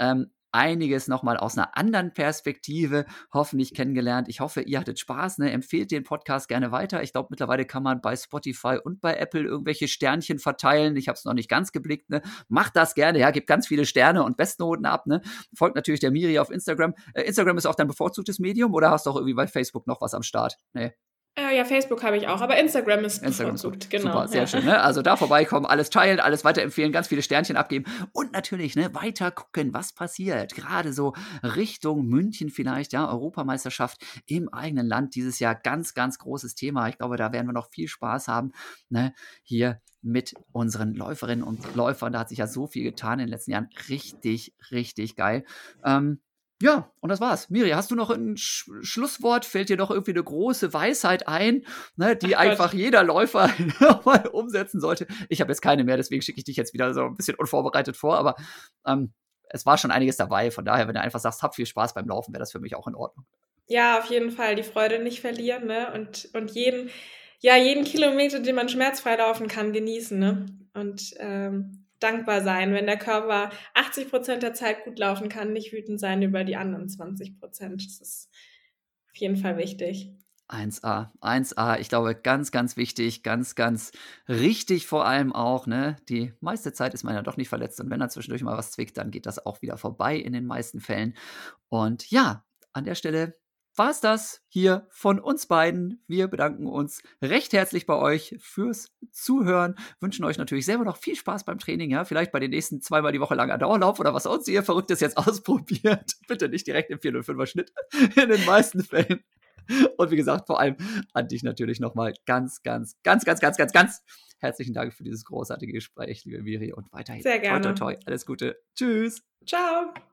einiges nochmal aus einer anderen Perspektive hoffentlich kennengelernt. Ich hoffe, ihr hattet Spaß, ne? Empfehlt den Podcast gerne weiter. Ich glaube, mittlerweile kann man bei Spotify und bei Apple irgendwelche Sternchen verteilen. Ich habe es noch nicht ganz geblickt, ne? Macht das gerne, ja, gebt ganz viele Sterne und Bestnoten ab, ne? Folgt natürlich der Miri auf Instagram. Instagram ist auch dein bevorzugtes Medium oder hast du auch irgendwie bei Facebook noch was am Start? Nee. Ja, Facebook habe ich auch, aber Instagram ist bevorzugt. Genau. Super, sehr schön. Ne? Also da vorbeikommen, alles teilen, alles weiterempfehlen, ganz viele Sternchen abgeben und natürlich weiter gucken, was passiert. Gerade so Richtung München vielleicht, ja, Europameisterschaft im eigenen Land dieses Jahr. Ganz, ganz großes Thema. Ich glaube, da werden wir noch viel Spaß haben, ne? Hier mit unseren Läuferinnen und Läufern. Da hat sich ja so viel getan in den letzten Jahren. Richtig, richtig geil. Ja, und das war's. Miri, hast du noch ein Schlusswort? Fällt dir doch irgendwie eine große Weisheit ein, ne, die einfach jeder Läufer mal umsetzen sollte? Ich habe jetzt keine mehr, deswegen schicke ich dich jetzt wieder so ein bisschen unvorbereitet vor, aber es war schon einiges dabei. Von daher, wenn du einfach sagst, hab viel Spaß beim Laufen, wäre das für mich auch in Ordnung. Ja, auf jeden Fall die Freude nicht verlieren, ne? Und jeden Kilometer, den man schmerzfrei laufen kann, genießen, ne? Und dankbar sein, wenn der Körper 80% der Zeit gut laufen kann, nicht wütend sein über die anderen 20%. Das ist auf jeden Fall wichtig. 1A. Ich glaube, ganz, ganz wichtig, ganz, ganz richtig vor allem auch, ne? Die meiste Zeit ist man ja doch nicht verletzt und wenn dann zwischendurch mal was zwickt, dann geht das auch wieder vorbei in den meisten Fällen. Und ja, an der Stelle war es das hier von uns beiden. Wir bedanken uns recht herzlich bei euch fürs Zuhören, wünschen euch natürlich selber noch viel Spaß beim Training, ja, vielleicht bei den nächsten 2-mal die Woche langer Dauerlauf oder was sonst ihr Verrücktes jetzt ausprobiert. Bitte nicht direkt im 405er Schnitt in den meisten Fällen. Und wie gesagt, vor allem an dich natürlich nochmal ganz herzlichen Dank für dieses großartige Gespräch, liebe Miri, und weiterhin sehr gerne. Toi, toi, toi. Alles Gute. Tschüss. Ciao.